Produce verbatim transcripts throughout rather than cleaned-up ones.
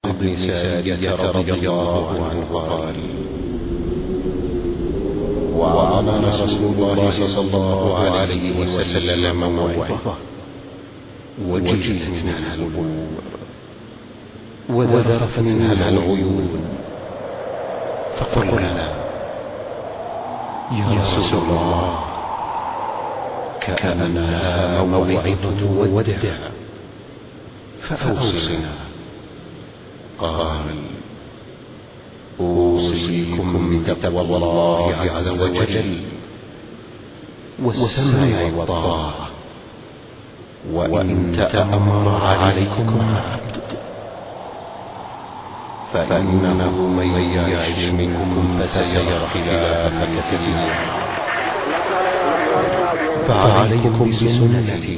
بن سارية رضي الله عنه قال: وعظنا رسول الله صلى الله عليه وسلم موعظة وجلت منها القلوب وذرفت منها العيون، فقلنا: يا رسول الله، كأنها موعظة ودع، فأوصنا. قال: أوصيكم بتقوى الله عز وجل والسمع والطاعة، وإن تأمر عليكم عبد، فإنه من يعش منكم فسيرى اختلافا كثيرا، فعليكم بسنتي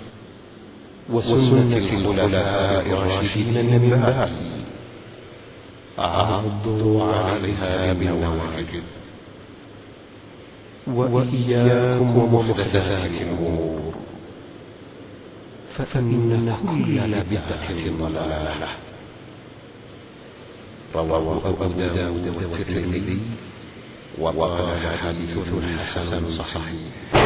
وسنة الخلفاء الراشدين من بعدي، عضوا عليها بالنواجذ، وإياكم ومحدثات الأمور، فإن كل بدعة ضلالة. رواه أبو داود والترمذي وقال حديث حسن صحيح.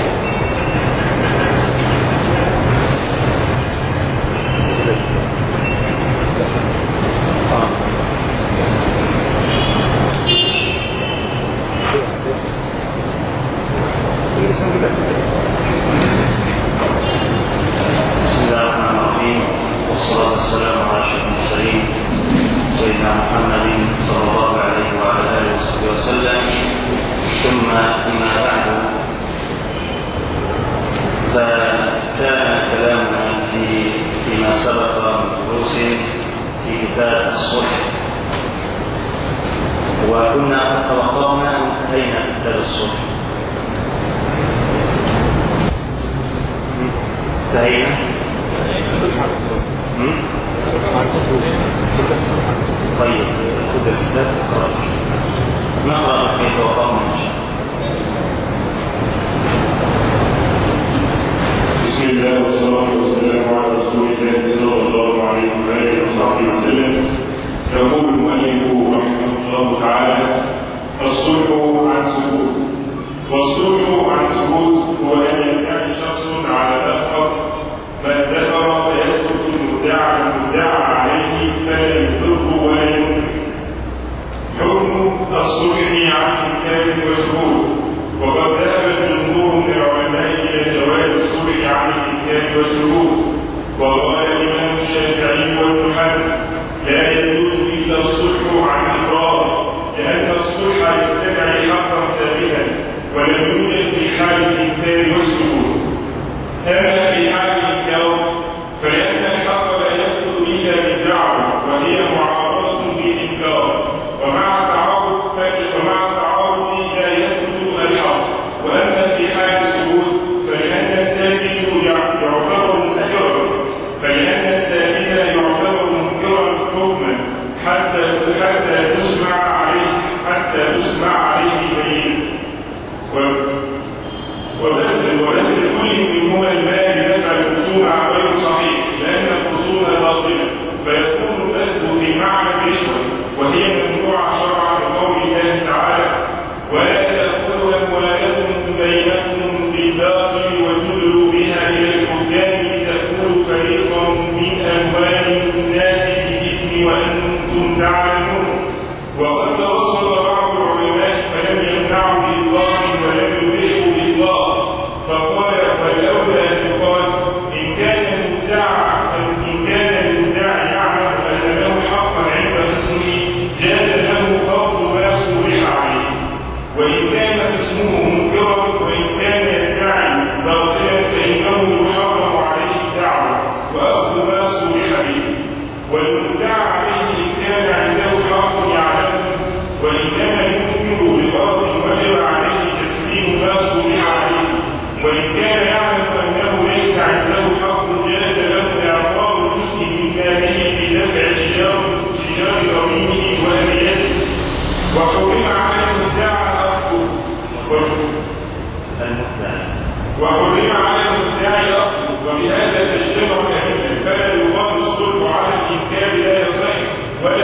وكنا توقفنا انتهينا في كتاب الصلح. انتهينا طيب خذ الكتاب خرج نقرأ في توقفنا إن شاء الله. بسم الله والصلاة والسلام على رسول الله صلى الله عليه وآله وصحبه وسلم. يقول المؤلف رحمه الله تعالى: الصلح عن سكوت. والصلح عن سكوت هو أن يدعي شخص على الآخر ما ادخر فيسكت المدعى المدعى عليه فلا يضره ولا ينكر. حكم الصلح عن إنكار وشهود. وقد ذهب الجمهور من العلماء إلى جواز الصلح عن الإنكار وشهود، وقال الإمام الشافعي والمحدث: لا يجوز إلا الصلح عن إقرار، لأن الصلح يتبع حقا ثابتا ولم يوجد في حال الإنكار والسكوت. أما في حال الإنكار فلأن الحق لا يدخل إلا بالدعوة وهي معارضة بالإنكار، ومع التعارض ومع التعارض لا يدخل الحق. وأما في حال السكوت فلأن الساكت يعتبر سكرا، فلأن الساكت يعتبر منكرا حكما حتى حتى تسمع عليه حتى تسمع عليه بينه. وبذل كل منهما المال دفع الخصوم غير صحيح، لأن الخصوم باطلة، فيكون البذل في معنى الرشوة، وهي ممنوعة شرعا بقول الله تعالى: ولا تأكلوا أموالكم بينكم بالباطل وتدلوا بها إلى الحكام لتأكلوا فريقا من أموال الناس بالإثم وأنتم تعلمون. وقد وصل بعض العلماء فلم يمنعوا بالله ولم يبيحوا بالله، فقال: فالأولى أن يقال إن كان المدعى إن كان المدعى يعلم أن له حقا عند خصمه جاز له فرض ما صلح عليه، وإن كان خصمه منكرا وإن كان يدعي باطلا فإنه يحرم عليه الدعوة وأخذ ما صلح به. والمدعى عليه إن كان عنده حق يعلمه وإن كان ينكر بغرض وجب عليه تسليم ما صلح عليه، وإن كان يعلم أنه ليس عنده حق جاز له إعطاء جزء من ماله في دفع شجار ضمينه وأبيته. وحرم على المدعى أخذه وحرم على المدعي أخذه، وبهذا تجتمع الأدلة، فلا يقام الصلح على الإنكار لا يصح ولا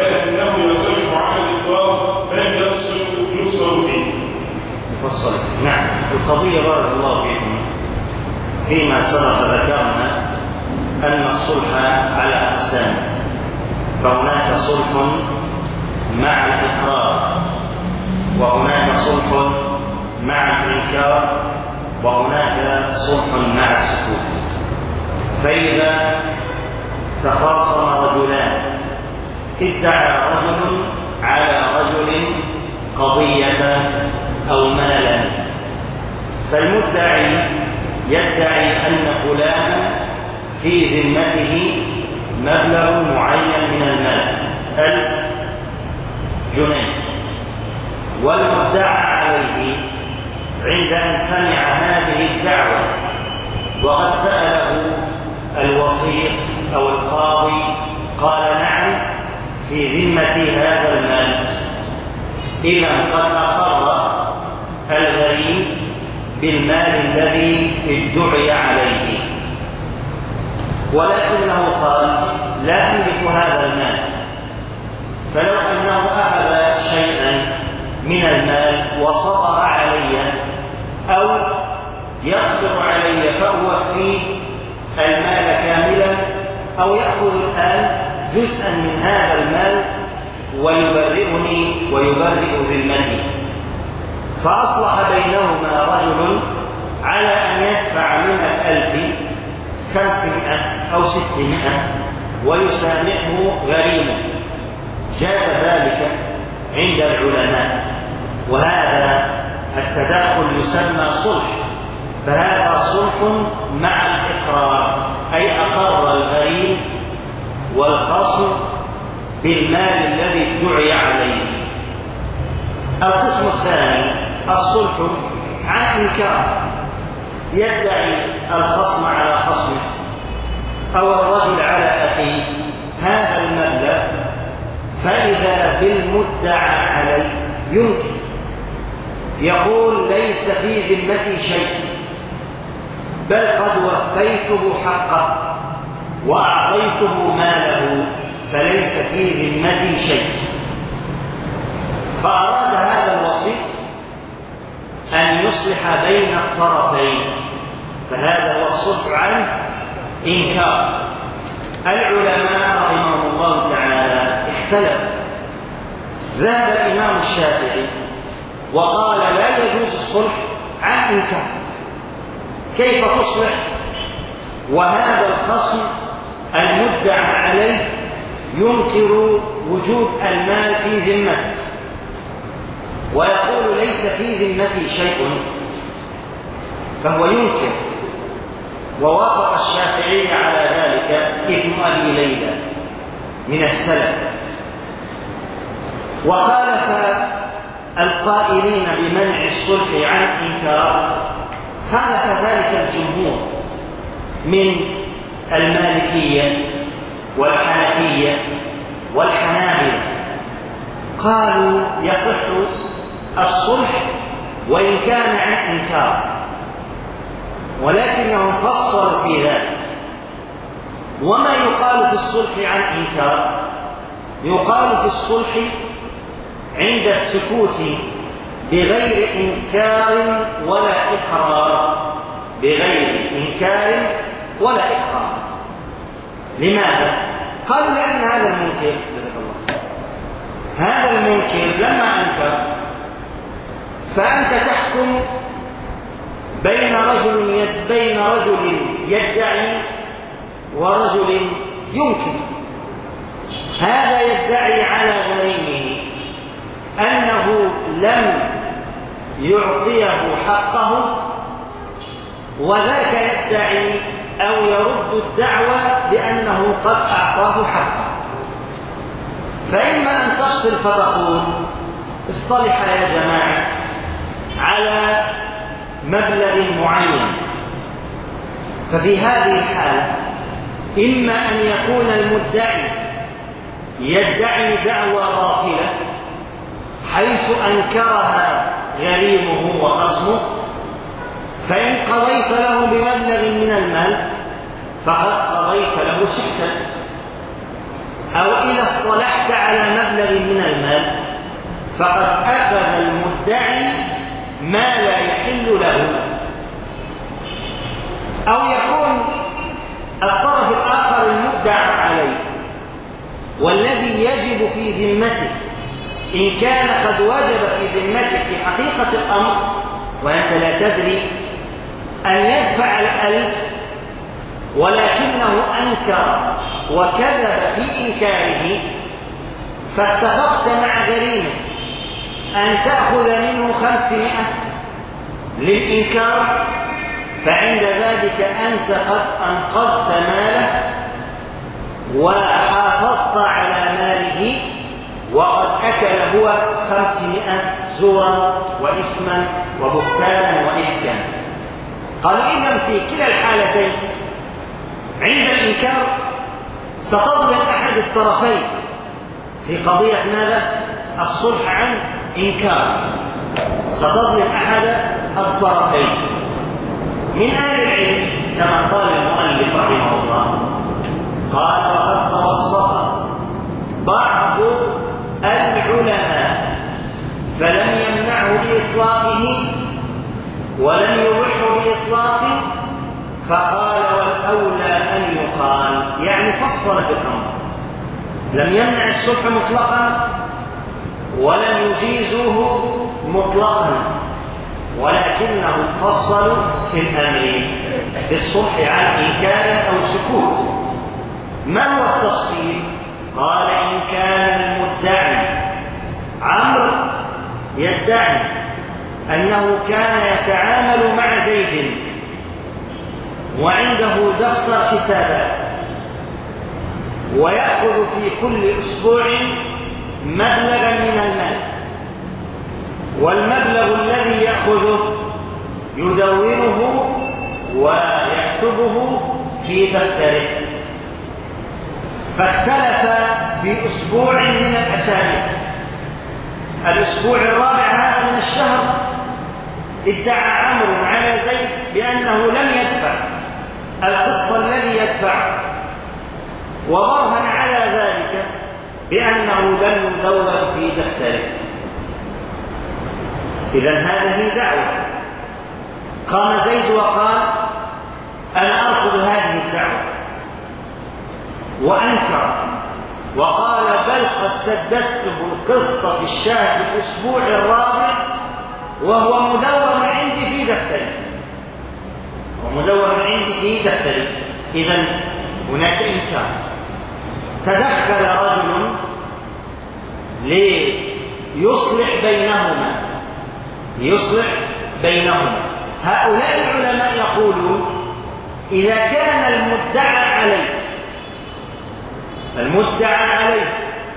القضية بارك الله فيكم فيما سبق ذكرنا أن الصلح على أقسام، فهناك صلح مع الإقرار، وهناك صلح مع الإنكار، وهناك صلح مع السكوت. فإذا تخاصم رجلان ادعى رجل على رجل قضية أو مالا، فالمدعي يدعي أن فلانا في ذمته مبلغ معين من المال ألف جنيه، والمدعى عليه عند أن سمع هذه الدعوة وقد سأله الوسيط أو القاضي قال نعم في ذمتي هذا المال، إذا قد أقر الغريم بالمال الذي ادعي عليه، ولكنه قال لا أملك هذا المال، فلو أنه أخذ شيئا من المال وصبر علي أو يصبر علي فأوفيه المال كاملا، أو يأخذ الآن جزءا من هذا المال ويبرئني ويبرئ ذمتي، فأصلح بينهما رجل على أن يدفع من الألف خمسمائة أو ستمائة ويسامحه غريمه، جاز ذلك عند العلماء، وهذا التدخل يسمى صلح، فهذا صلح مع الإقرار، أي أقر الغريم والخصم بالمال الذي ادعي عليه. القسم الثاني الصلح عن إنكار، يدعي الخصم على خصمه أو الرجل على أخيه هذا المبلغ، فإذا بالمدعى عليه ينكر، يقول ليس في ذمتي شيء، بل قد وفيته حقه وأعطيته ماله، فليس في ذمتي شيء. فأراد هذا الوسيط أن يصلح بين الطرفين، فهذا هو الصلح عن إنكار. العلماء رحمهم الله تعالى اختلفوا، ذهب الإمام الشافعي وقال لا يجوز الصلح عن إنكار، كيف تصلح وهذا الخصم المدعى عليه ينكر وجود المال في ذمته ويقول ليس في ذمتي شيء، فهو ينكر. ووافق الشافعي على ذلك ابن أبي ليلى من السلف، وخالف القائلين بمنع الصلح عن إنكار خالف ذلك الجمهور من المالكية والحنفية والحنابلة، قالوا يصح الصلح وإن كان عن إنكار، ولكنهم فصلوا في ذلك. وما يقال في الصلح عن إنكار؟ يقال في الصلح عند السكوت بغير إنكار ولا إقرار، بغير إنكار ولا إقرار. لماذا؟ قالوا لأن هذا المنكر هذا المنكر لما أنكر فأنت تحكم بين رجل يد بين رجل يدعي ورجل ينكر. هذا يدعي على غريمه أنه لم يعطيه حقه، وذاك يدعي أو يرد الدعوة بأنه قد أعطاه حقه. فإما أن تفصل فتقول اصطلح يا جماعة على مبلغ معين، ففي هذه الحالة إما أن يكون المدعي يدعي دعوى باطلة حيث أنكرها غريمه وخصمه، فإن قضيت له بمبلغ من المال فقد قضيت له سكتا، أو إذا اصطلحت على مبلغ من المال فقد أخذ المدعي ما لا يحل له، أو يكون الطرف الآخر المدعى عليه والذي يجب في ذمته إن كان قد وجب في ذمته في حقيقة الأمر وأنت لا تدري أن يدفع الألف ولكنه أنكر وكذب في إنكاره، فاتفقت مع غريمه أن تأخذ منه خمسمائة للإنكار، فعند ذلك أنت قد أنقذت ماله وحافظت على ماله، وقد أكل هو خمسمائة زورا وإثما وبهتانا وإفكا. قالوا إذن في كلا الحالتين عند الإنكار ستظلم أحد الطرفين في قضية ماذا؟ الصلح عن إنكار، ستظلم أحد الطرفين. من أهل العلم كما قال المؤلف رحمه الله قال: وقد توسط بعض العلماء فلم يمنعه بإطلاقه ولم يبحه بإطلاقه، فقال: والأولى أن يقال، يعني فصل في الأمر، لم يمنع الصلح مطلقا ولم يجيزوه مطلقا، ولكنهم فصلوا في الأمر بالصلح عن إنكار أو سكوت. ما هو التفصيل؟ قال: إن كان المدعي عمرو يدعي أنه كان يتعامل مع زيد وعنده دفتر حسابات ويأخذ في كل أسبوع مبلغا من المال، والمبلغ الذي يأخذه يدونه ويكتبه في دفتره، فاختلف في أسبوع من الأسابيع، الأسبوع الرابع هذا من الشهر ادعى عمرو على زيد بأنه لم يدفع القسط الذي يدفع، وبرهن على ذلك بأنه لم يدون في دفتره. إذن هذه دعوة. قام زيد وقال: أنا أرفض هذه الدعوة، وأنكر وقال: بل قد سددته القسط في الشهر في الأسبوع الرابع وهو مدون عندي في دفتري، ومدون عندي في دفتري. إذن هناك إنكار. تدخل رجل ليصلح بينهما ليصلح بينهما هؤلاء العلماء يقولون: إذا كان المدعى عليه المدعى عليه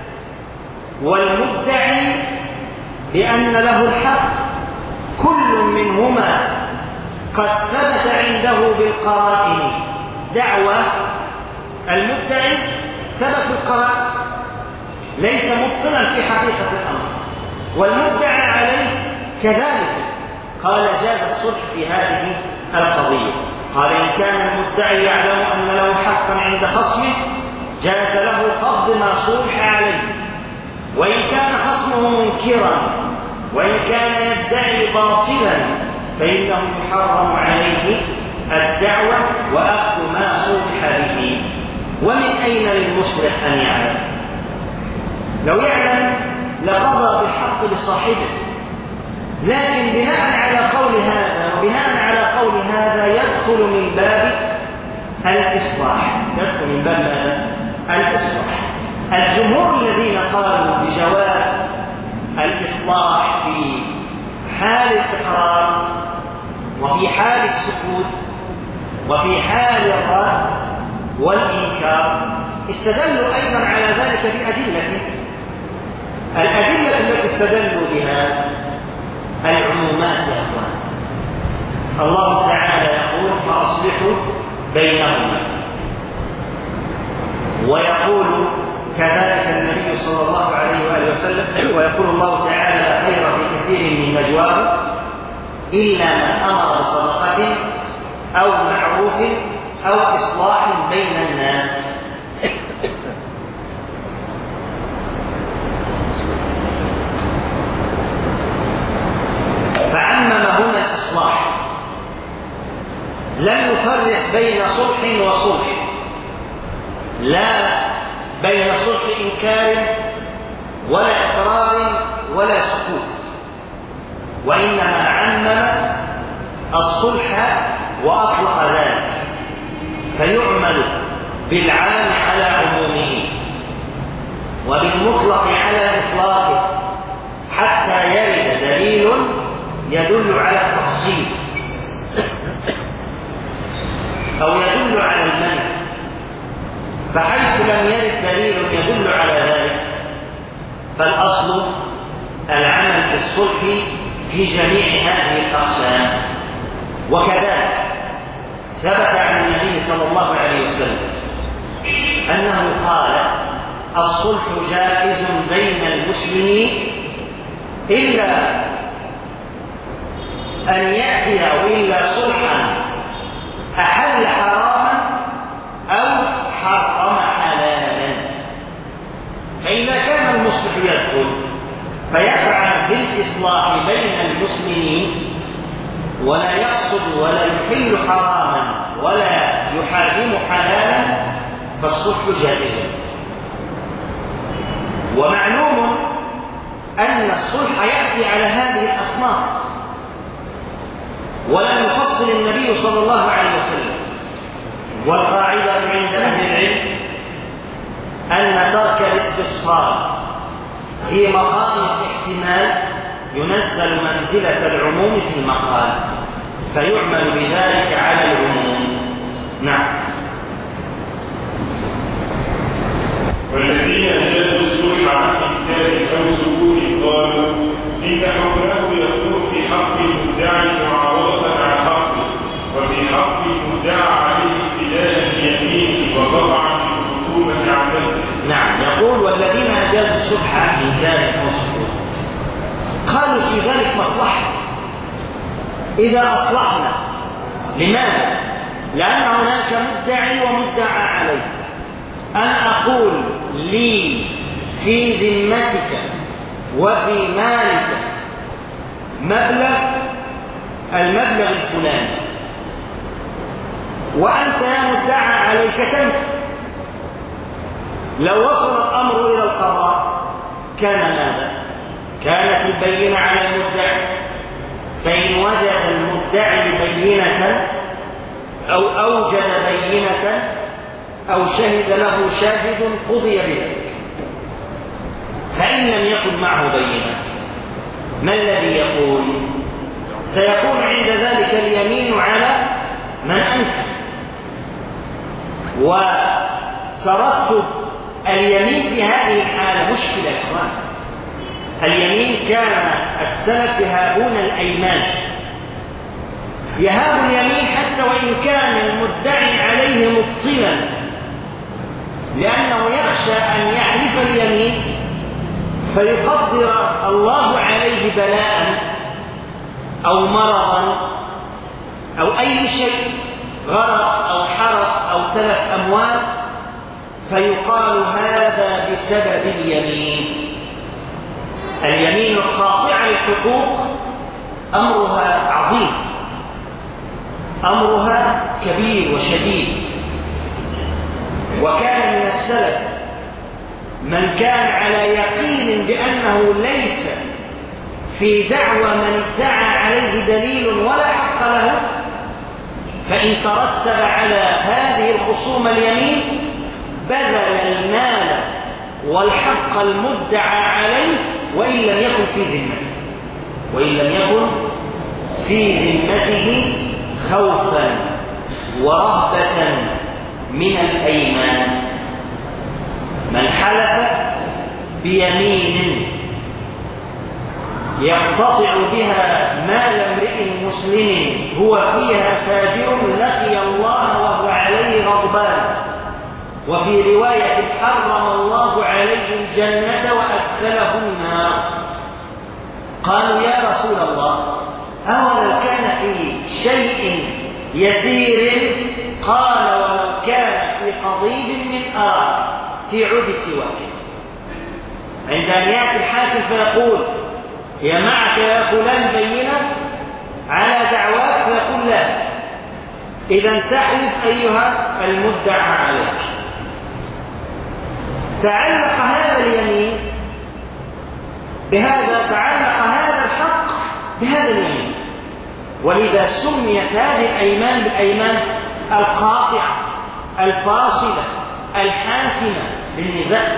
والمدعي بأن له الحق كل منهما قد ثبت عنده بالقرائن دعوى، المدعي ثبت القرائن ليس مبطلا في حقيقة الأمر، والمدعى عليه كذلك، قال: جاز الصلح في هذه القضية. قال: إن كان المدعي يعلم أن له حقا عند خصمه جاز له قبض ما صلح عليه، وإن كان خصمه منكرا وإن كان يدعي باطلا فإنه يحرم عليه الدعوة وأخذ ما صلح به. ومن أين للمصلح أن يعلم؟ لو يعلم لقضى بالحق لصاحبه، لكن بناء على قول هذا وبناء على قول هذا يدخل من باب الإصلاح، يدخل من باب الإصلاح. الجمهور الذين قالوا بجواز الإصلاح في حال الإقرار وفي حال السكوت وفي حال الرد والإنكار استدلوا أيضا على ذلك بأدلة. الأدلة التي استدلوا بها العمومات يا أخوان. الله تعالى يقول: فأصلحوا بينهما، ويقول كذلك النبي صلى الله عليه وآله وسلم، ويقول الله تعالى: لا خير في كثير من نجواهم إلا من أمر بصدقة أو معروف أو إصلاح بين الناس. فعمم هنا الإصلاح، لم يفرق بين صلح وصلح، لا بين صلح إنكار ولا إقرار ولا سكوت، وإنما عمم الصلح وأطلق ذلك، فيعمل بالعام على عمومه وبالمطلق على إطلاقه حتى يرد دليل يدل على التفصيل أو يدل على المنع. فحيث لم يرد دليل يدل على ذلك فالأصل العمل بالصلح في جميع هذه الأقسام. وكذلك ثبت عن النبي صلى الله عليه وسلم أنه قال: الصلح جائز بين المسلمين إلا أن يأتي أو إلا صلحا أحل حراما أو حرم حلالا. فإذا كان المصلح يدخل فيسعى بالإصلاح بين المسلمين ولا يقصد ولا يحل حراما ولا يحرم حلالا فالصلح جائز. ومعلوم أن الصلح يأتي على هذه الأصناف، ولم يفصل النبي صلى الله عليه وسلم. والقاعدة عند أهل العلم أن ترك الاستفصال في مقام الاحتمال ينزل منزلة العموم في المقال، فيعمل بذلك على العموم. نعم. والذين أجازوا الصلح عن إنكار أو سكوت قالوا إن حكمه يكون في حق المدعي معارضة على حقه، وفي حق المدعى عليه ابتداء اليمين وقطعا بالخصومة عن نفسه. نعم. يقول: والذين أجازوا الصلح عن إنكار أو سكوت قالوا في ذلك مصلحة إذا أصلحنا. لماذا؟ لأن هناك مدعي ومدعى عليه. أن أقول لي في ذمتك وفي مالك مبلغ المبلغ الفلاني، وأنت يا مدعى عليك تنفي. لو وصل الأمر إلى القضاء كان ماذا؟ كانت البينة على المدعي، فإن وجد المدعي بينة أو أوجد بينة أو شهد له شاهد قضي بذلك. فإن لم يكن معه بينة ما الذي يكون؟ سيكون عند ذلك اليمين على من أنكر، وترتب اليمين في هذه الحالة مشكلة إخوان. اليمين كان السلف يهابون الأيمان، يهاب اليمين حتى وإن كان المدعي عليه مبطلا، لأنه يخشى أن يحلف اليمين فيقدر الله عليه بلاء أو مرضا أو أي شيء، غرق أو حرق أو تلف أموال، فيقال هذا بسبب اليمين. اليمين القاطعة للحقوق أمرها عظيم، أمرها كبير وشديد. وكان من السلف من كان على يقين بأنه ليس في دعوى من ادعى عليه دليل ولا حق له، فإن ترتب على هذه الخصومة اليمين بذل المال والحق المدعى عليه وإن لم يكن في ذمته وإن لم يكن في ذمته خوفا ورهبة من الأيمان. من حلف بيمين يقتطع بها مال امرئ مسلم هو فيها فاجر لقي الله وهو عليه غضبان، وفي رواية حرم الله عليه الجنة وأدخله النار. قالوا يا رسول الله أولو كان في شيء يسير؟ قال ولو كان في قضيب من أراك في عود سواك. عند أن يأتي الحاكم فيقول هي معك يا فلان بينة على دعواك، فيقول لا، إذا تحلف أيها المدعى عليك. تعلق هذا اليمين بهذا، تعلق هذا الحق بهذا اليمين، ولذا سميت هذه الأيمان بالأيمان القاطعة الفاصلة الحاسمة للنزاع.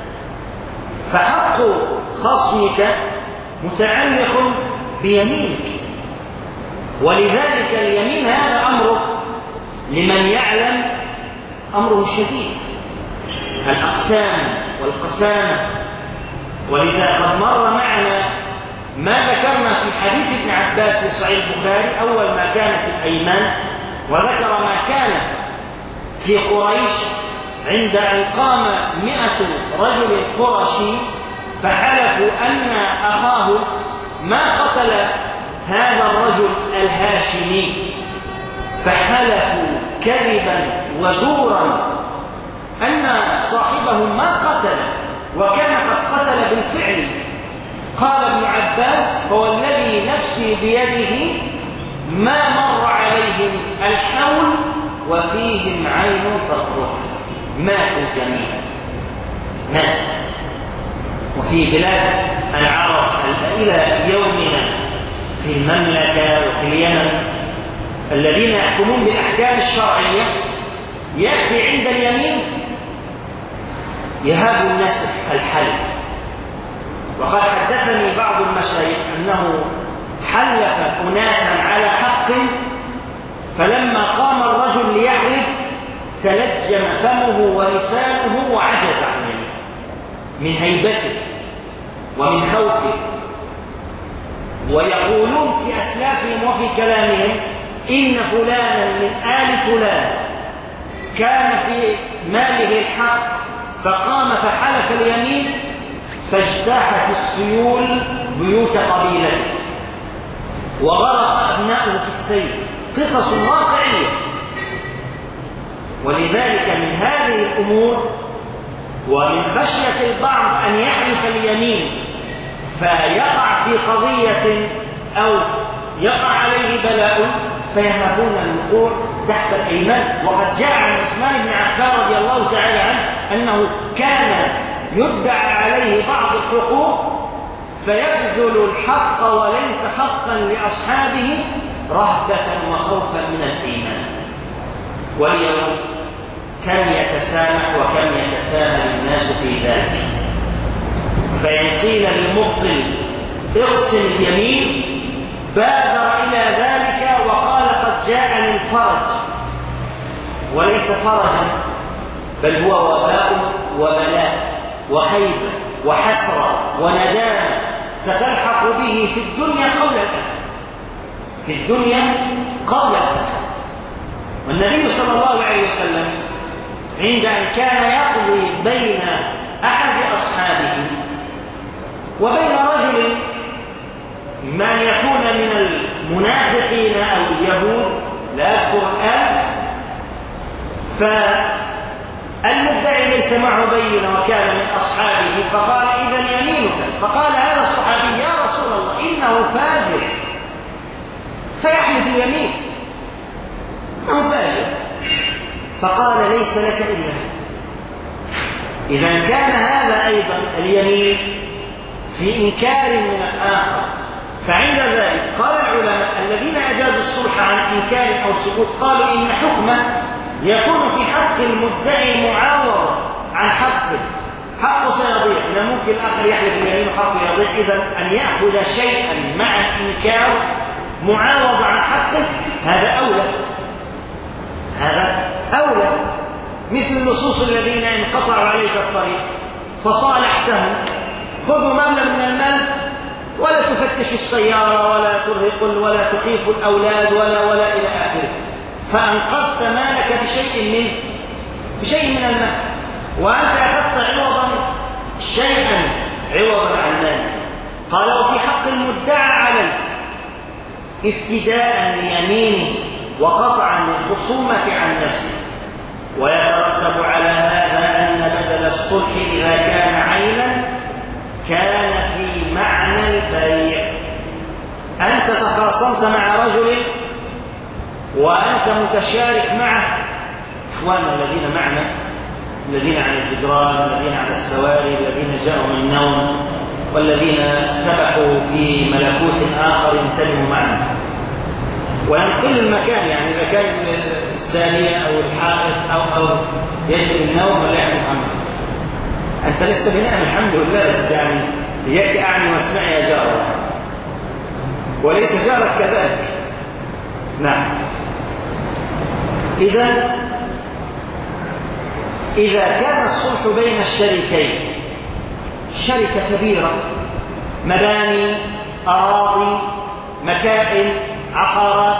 فحق خصمك متعلق بيمينك، ولذلك اليمين هذا أمره لمن يعلم أمره شديد، الأقسام والقسامة. ولذا قد مر معنا ما ذكرنا في حديث ابن عباس في صحيح البخاري أول ما كانت الأيمان، وذكر ما كان في قريش عند أن قام مئة رجل قرشي فحلفوا أن أخاه ما قتل هذا الرجل الهاشمي، فحلفوا كذبا وزورا أن صاحبهم ما قتل وكان قد قتل بالفعل. قال ابن عباس: فوالذي نفسي بيده ما مر عليهم الحول وفيهم عين تطرح، ماتوا جميعا، مات. وفي بلاد العرب إلى يومنا في المملكة وفي اليمن الذين يحكمون بالأحكام الشرعية يأتي عند اليمين يهاب الناس الحلف. وقد حدثني بعض المشايخ أنه حلف أناسا على حق، فلما قام الرجل ليحلف تلجم فمه ولسانه وعجز عن يمينه من هيبته ومن خوفه. ويقولون في أسلافهم وفي كلامهم: إن فلانا من آل فلان كان في ماله الحق فقام فحلف اليمين فاجتاحت السيول بيوت قبيلته وغرق أبناؤه في السيل. قصص واقعية. ولذلك من هذه الأمور ومن خشية البعض أن يحلف اليمين فيقع في قضية أو يقع عليه بلاء فيهابون الوقوع تحت الأيمان. وقد جاء عن عثمان بن عفان رضي الله تعالى عنه أنه كان يدعى عليه بعض الحقوق فيبذل الحق وليس حقا لأصحابه رهبة وخوفا من الإيمان. واليوم كم يتسامح وكم يتساهل الناس في ذلك. فإن قيل للمبطل اغسل اليمين بادر إلى ذلك وقال: قد جاءني الفرج. وليس فرجا بل هو وباء وبلاء وخيبة وحسرة وندامة ستلحق به في الدنيا قبل الآخرة، في الدنيا قبل الآخرة. والنبي صلى الله عليه وسلم عند أن كان يقضي بين أحد أصحابه وبين رجل ما يكون من المنافقين أو اليهود لا أذكر الآن، فالمدعي ليس معه بينة وكان من أصحابه فقال: إذا يمينك. فقال هذا الصحابي: يا رسول الله إنه فاجر، فيحلف اليمين إنه فاجر. فقال: ليس لك إلا هذا. إذا كان هذا أيضا اليمين في إنكار من الآخر. فعند ذلك قال العلماء الذين أجازوا الصلح عن إنكار أو سقوط قالوا إن حكمه يكون في حق المدعي معاوضة عن حقه، حقه سيضيع. إذا ممكن الآخر يحلف اليمين وحقه يضيع، إذا أن يأخذ شيئا مع الإنكار معاوضة عن حقه هذا أولى، هذا أولى. مثل اللصوص الذين انقطعوا عليك الطريق فصالحتهم: خذوا مبلغ من المال ولا تفتشوا السيارة ولا ترهقوا ولا تخيفوا الأولاد ولا ولا إلى آخره، فأنقذت مالك بشيء من بشيء من المال، وأنت أخذت عوضا شيئا عوضا عن مالك. قال: وفي حق المدعى عليك افتداء ليمينه وقطعا للخصومة عن نفسه. ويترتب على هذا أن بدل الصلح إذا كان عينا كان في معنى البيع. أنت تخاصمت مع رجل وأنت متشارك معه، إخواننا الذين معنا، الذين على الجدران، الذين على السواري، الذين جاءوا من النوم، والذين سبحوا في ملكوت آخر ينتبهوا معنا وينقل المكان، يعني إذا كان السالية أو الحائط أو أو يجري النوم ولا يعمل محمد. أنت لست بناء الحمد لله، يعني إياك أعني واسمعي يا جار، وليت جارك كذلك. نعم. إذا إذا كان الصلح بين الشريكين شركة كبيرة، مباني، أراضي، مكائن، عقارات،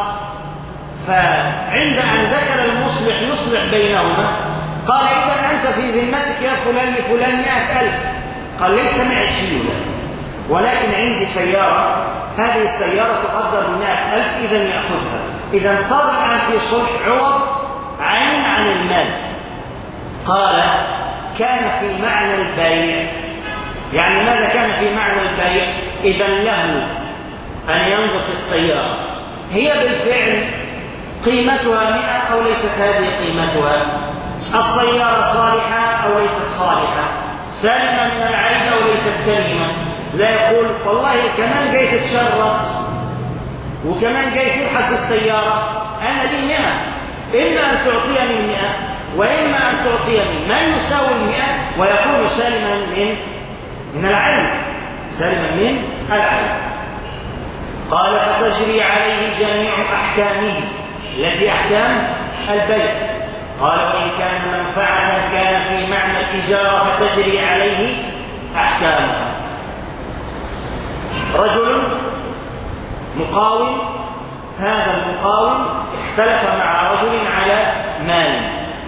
فعند أن ذكر المصلح يصلح بينهما قال إذا أنت في ذمتك يا فلان لفلان مئة ألف، قال ليس معي شيء ولكن عندي سيارة، هذه السيارة تقدر بمئة ألف، إذا يأخذها. إذا صار الآن في صلح عوض عين عن المال. قال كان في معنى البيع، يعني ماذا كان في معنى البيع؟ إذا له أن ينظر في السيارة، هي بالفعل قيمتها مئة أو ليست هذه قيمتها، السيارة صالحة أو ليست صالحة، سالمة من العيب أو ليست سليمة. لا يقول والله كمان جاي تتشرط وكمان جاي تبحث السيارة، أنا لي مئة، إما أن تعطيني المئة وإما أن تعطيني ما يساوي المئة ويكون سالما من من العيب، سالما من العيب. قال فتجري عليه جميع أحكامه التي أحكام البيع. قال وإن كان منفعة كان في معنى الإجارة فتجري عليه أحكامه. رجل مقاوم، هذا المقاوم اختلف مع رجل على مال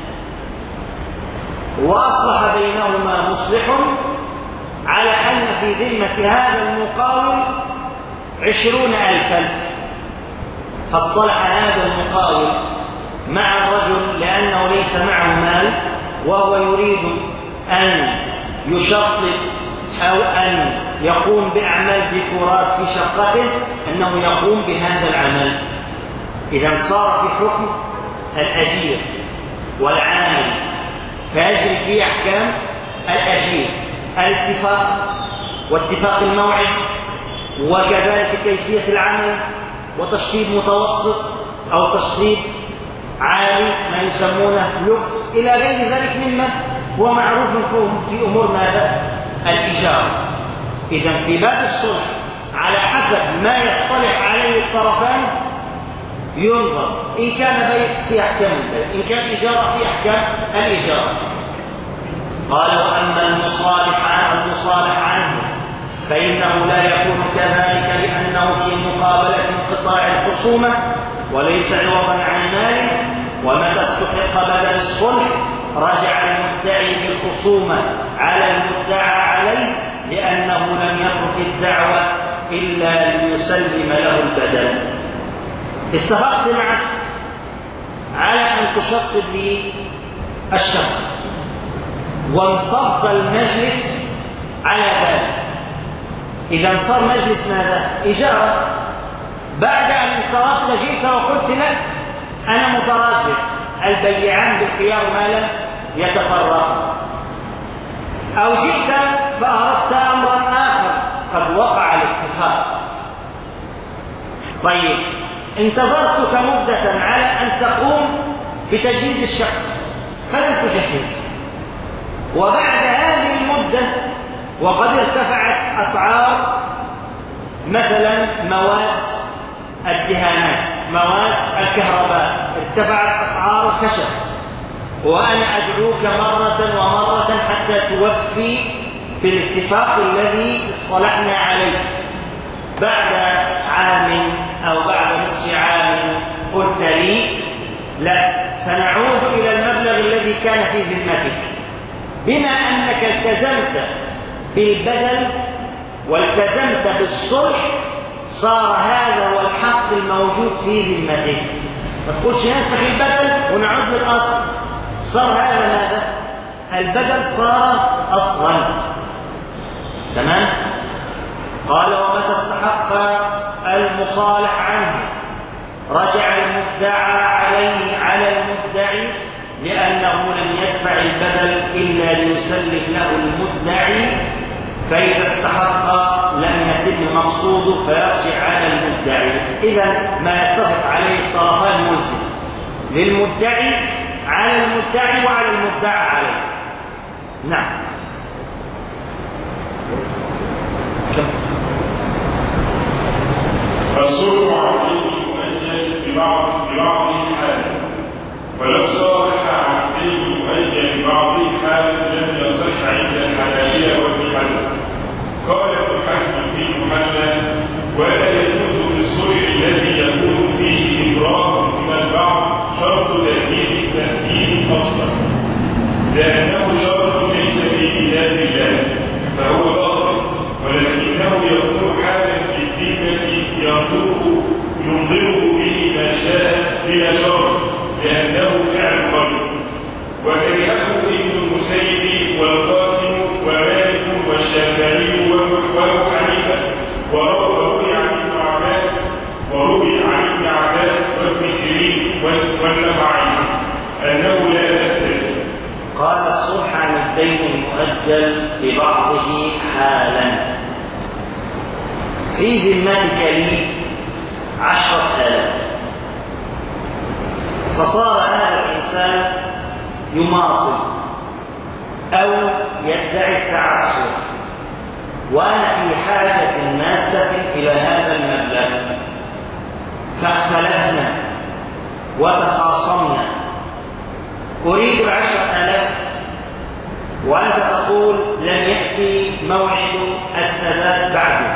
وأصلح بينهما مصلح على أن في ذمة هذا المقاوم عشرون ألفا، فاصطلح هذا المقاوم مع الرجل لأنه ليس معه مال وهو يريد أن يشطب أو أن يقوم بأعمال ديكورات في شقته، أنه يقوم بهذا العمل. إذا صار في حكم الأجير والعامل فيجري فيه أحكام الأجير، الاتفاق واتفاق الموعد، وكذلك كيفية العمل، وتشطيب متوسط أو تشطيب عالي ما يسمونه لوكس إلى غير ذلك مما هو معروف في أمور ماذا؟ الإجارة. إذا في باب الصلح على حسب ما يصطلح عليه الطرفان ينظر، إن كان بيع في أحكام البيع، إن كان إجارة في أحكام الإجارة. قال وأما المصالح المصالح عنه فإنه لا يكون كذلك لأنه في مقابلة انقطاع الخصومة وليس عوضا عن مال، ومتى استحق بدل الصلح رجع المدعي بالخصومة على المدعى عليه لأنه لم يترك الدعوة إلا ليسلم له البدل. اتفقت معك على أن تشطب لي الشقة وانفض المجلس على ذلك، إذا صار مجلس ماذا؟ إجارة. بعد أن انصرفت جئت وقلت لك أنا متراجع، البيعان بالخيار ما لم يتفرقا، أو جئت فأردت أمرا آخر قد وقع الاتفاق. طيب انتظرتك مدة على أن تقوم بتجهيز الشقة فلم تجهز، وبعد هذه المدة وقد ارتفعت أسعار مثلا مواد الدهانات، مواد الكهرباء، ارتفعت أسعار الخشب، وأنا أدعوك مرة ومرة حتى توفي بالاتفاق الذي اصطلحنا عليه. بعد عام أو بعد نصف عام قلت لي لا، سنعود إلى المبلغ الذي كان في ذمتك. بما أنك التزمت بالبدل والتزمت بالصلح صار هذا هو الحق الموجود في ذمتك. ما تقولش ننسخ البدل ونعود للأصل، صار هذا ماذا؟ البدل صار أصلا. تمام؟ قال ومتى استحق المصالح عنه رجع المدعى عليه على المدعي لأنه لم يدفع البدل إلا ليسلم له المدعي، فإذا استحق لم يتم مقصوده فيرجع على المدعي. إذا ما يتفق عليه الطرفان ملزم للمدعي على المدعي وعلى المدعى عليه. نعم. الصلح عليه مؤجل ببعض ببعض حال، ولو صالح عقديه مؤجل ببعض حال لم يصح عند الحنابلة وابن حزم. قال ابن حزم في المحلى: ولا يجوز في الصلح الذي يكون فيه إبراء من البعض شرط تأكيد التأكيد أصلا، لأنه شرط ليس في كتاب الله فهو باطل، ولكنه يكون حالا في الذمة ينظره ينظره به ما شاء بلا شرط، لأنه فعل قلب. وكرهه ابن المسيب والقاسم ومالك والشافعي وابو حنيفه، وروي عن ابن عباس وروي عن ابن عباس وابن سيرين والنخعي أنه لا بأس. قال: الصلح عن الدين المؤجل ببعضه حالا. في ذمتك لي عشرة آلاف، فصار هذا الإنسان يماطل أو يدعي التعسر، وأنا في حاجة ماسة إلى هذا المبلغ، فاختلفنا وتخاصمنا، أريد العشرة آلاف وأنت تقول لم يأتي موعد السداد بعده،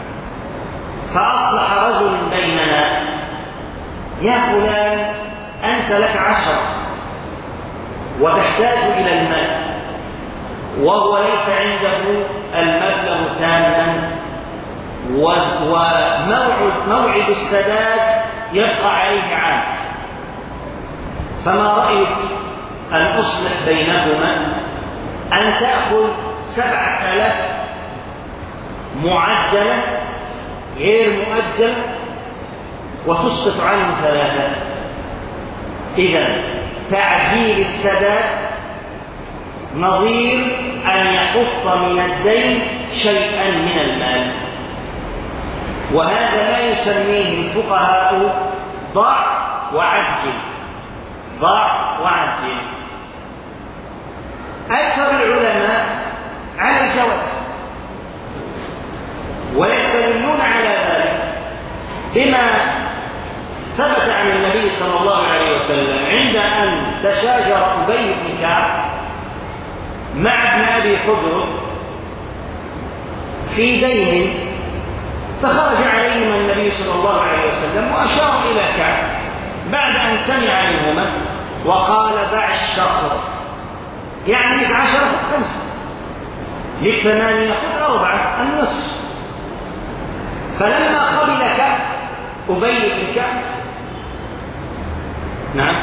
فأصلح رجل بيننا: يا فلان أنت لك عشرة وتحتاج إلى المال، وهو ليس عنده المبلغ تاما، وموعد موعد السداد يبقى عليه عام، فما رأيك أن أصلح بينهما أن تأخذ سبعة آلاف معجلة غير مؤجلة وتسقط عنه ثلاثة؟ إذن تعجيل السداد نظير أن يحط من الدين شيئا من المال، وهذا ما يسميه الفقهاء ضع وعجل. ضع وعجل. أكثر العلماء على الجواز، ويستدلون على ذلك بما ثبت عن النبي صلى الله عليه وسلم عند أن تشاجر أبي بن كعب مع ابن أبي حجر في دين، فخرج عليهما النبي صلى الله عليه وسلم وأشار إلى كعب بعد أن سمع منهما وقال: دع الشطر، يعني لك عشرة خذ خمسة، لك ثمانية خذ أربعة، النصف. فلما قبل كعب أبي بن كعب نعم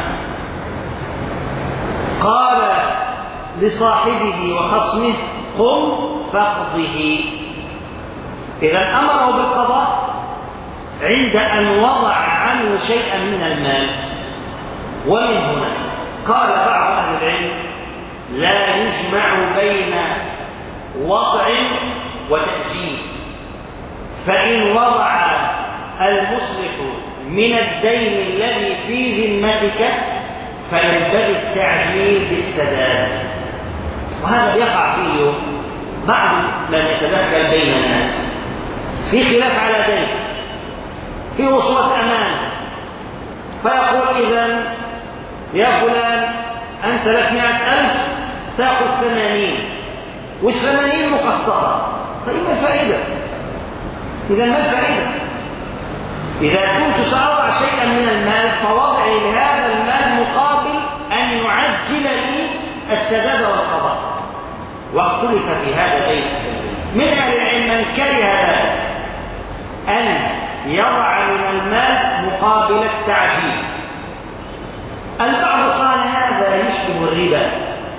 قال لصاحبه وخصمه: قم فاقضه. إذا أمره بالقضاء عند أن وضع عنه شيئا من المال. ومن هنا قال بعض أهل العلم: لا يجمع بين وضع وتأجيل، فإن وضع المصلح من الدين الذي في ذمتك فينبغي التعجيل بالسداد. وهذا يقع فيه بعض من يتدخل بين الناس في خلاف على دين، في وصولة أمان، فيقول: إذن يا فلان أنت لك مئة ألف تأخذ ثمانين، والثمانين مقسطة. طيب ما الفائدة؟ إذا ما الفائدة؟ إذا كنت سأضع شيئا من المال فوضعي لهذا المال مقابل أن يعجل لي السداد والقضاء. واختلف في هذا بين من أهل العلم من كره ذلك، أن يضع من المال مقابل التعجيل. البعض قال هذا يشبه الربا،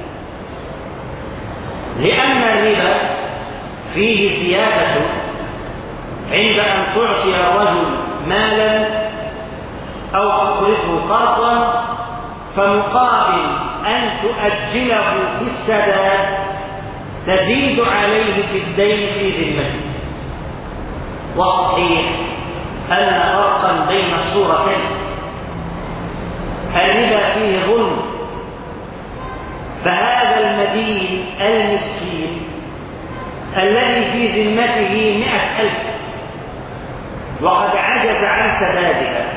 لأن الربا فيه زيادة عند أن تعطي الرجل مالا أو تقرضه قرضا فمقابل أن تؤجله في السداد تزيد عليه في الدين في ذمته. والصحيح أن فرقا بين الصورتين، الربا فيه ظلم، فهذا المدين المسكين الذي في ذمته مئة ألف وقد عجز عن سدادها،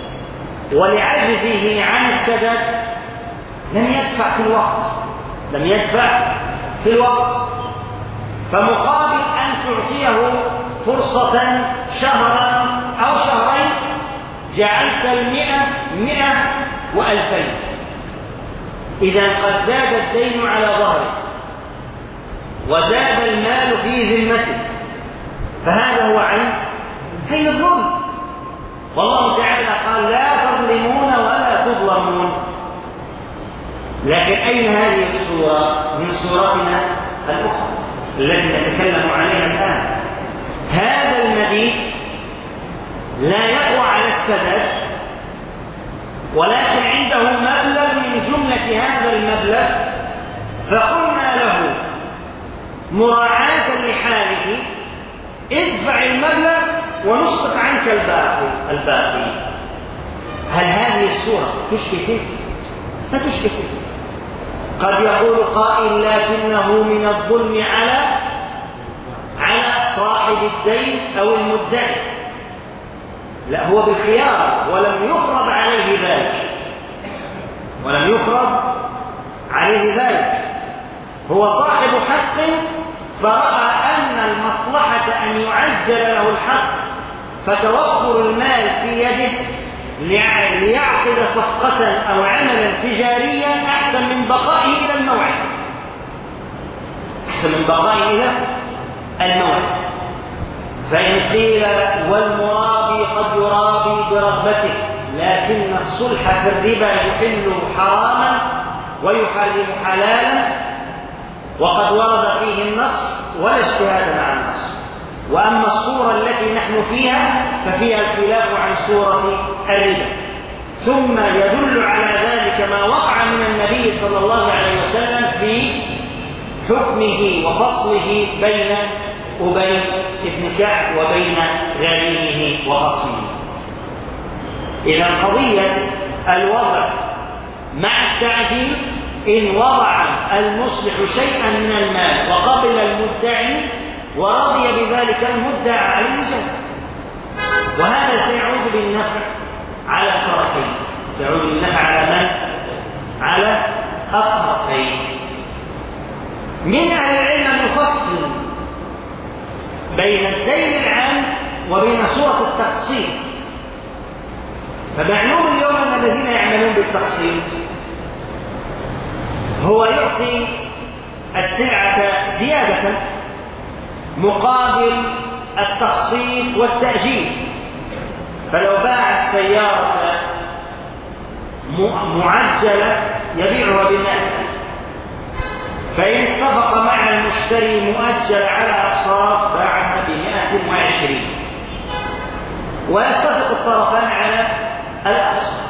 ولعجزه عن السداد لم يدفع في الوقت لم يدفع في الوقت فمقابل أن تعطيه فرصة شهرا أو شهرين جعلت المئة مئة وألفين، إذا قد زاد الدين على ظهره وزاد المال في ذمته، فهذا هو عين عين الظلم. والله تعالى قال لا تظلمون ولا تظلمون. لكن أين هذه الصورة من صورتنا الأخرى التي نتكلم عليها الآن؟ هذا المدين لا يقوى على السداد، ولكن عنده مبلغ من جملة هذا المبلغ، فقلنا له مراعاة لحاله ادفع المبلغ ونسقط عنك الباقي الباقي. هل هذه الصورة تشكي؟ لا تشكي. قد يقول قائل لكنه من الظلم على على صاحب الدين أو المدعي. لا، هو بالخيار ولم يفرض عليه ذلك ولم يفرض عليه ذلك هو صاحب حق، فرأى أن المصلحة أن يعجل له الحق، فتوفر المال في يده ليعقد صفقة أو عملا تجاريا أحسن من بقائه إلى الموعد أحسن من بقائه إلى الموعد. فإن قيل والمرابي قد يرابي برغبته، لكن الصلح في الربا يحل حراما ويحرم حلالا، وقد ورد فيه النص ولا اجتهاد مع النص. وأما الصورة التي نحن فيها ففيها الخلاف عن صورة الربا. ثم يدل على ذلك ما وقع من النبي صلى الله عليه وسلم في حكمه وفصله بين أبي بن كعب وبين غريمه وخصمه. إذا قضية الوضع مع التعجيل، إن وضع المصلح شيئا من المال وقبل المدعي ورضي بذلك المدعى عليه جزاء، وهذا سيعود بالنفع على الطرفين سيعود بالنفع على من؟ على الطرفين. من أهل العلم يفصل بين الدين العام وبين صورة التقسيط. فمعلوم اليوم أن الذين يعملون بالتقسيط هو يعطي السلعة زيادة مقابل التقسيط والتأجيل. فلو باع السيارة معجلة يبيعها بمال، فإن اتفق مع المشتري مؤجل على أقساط باعها بمائة وعشرين، ويتفق الطرفان على الأقساط.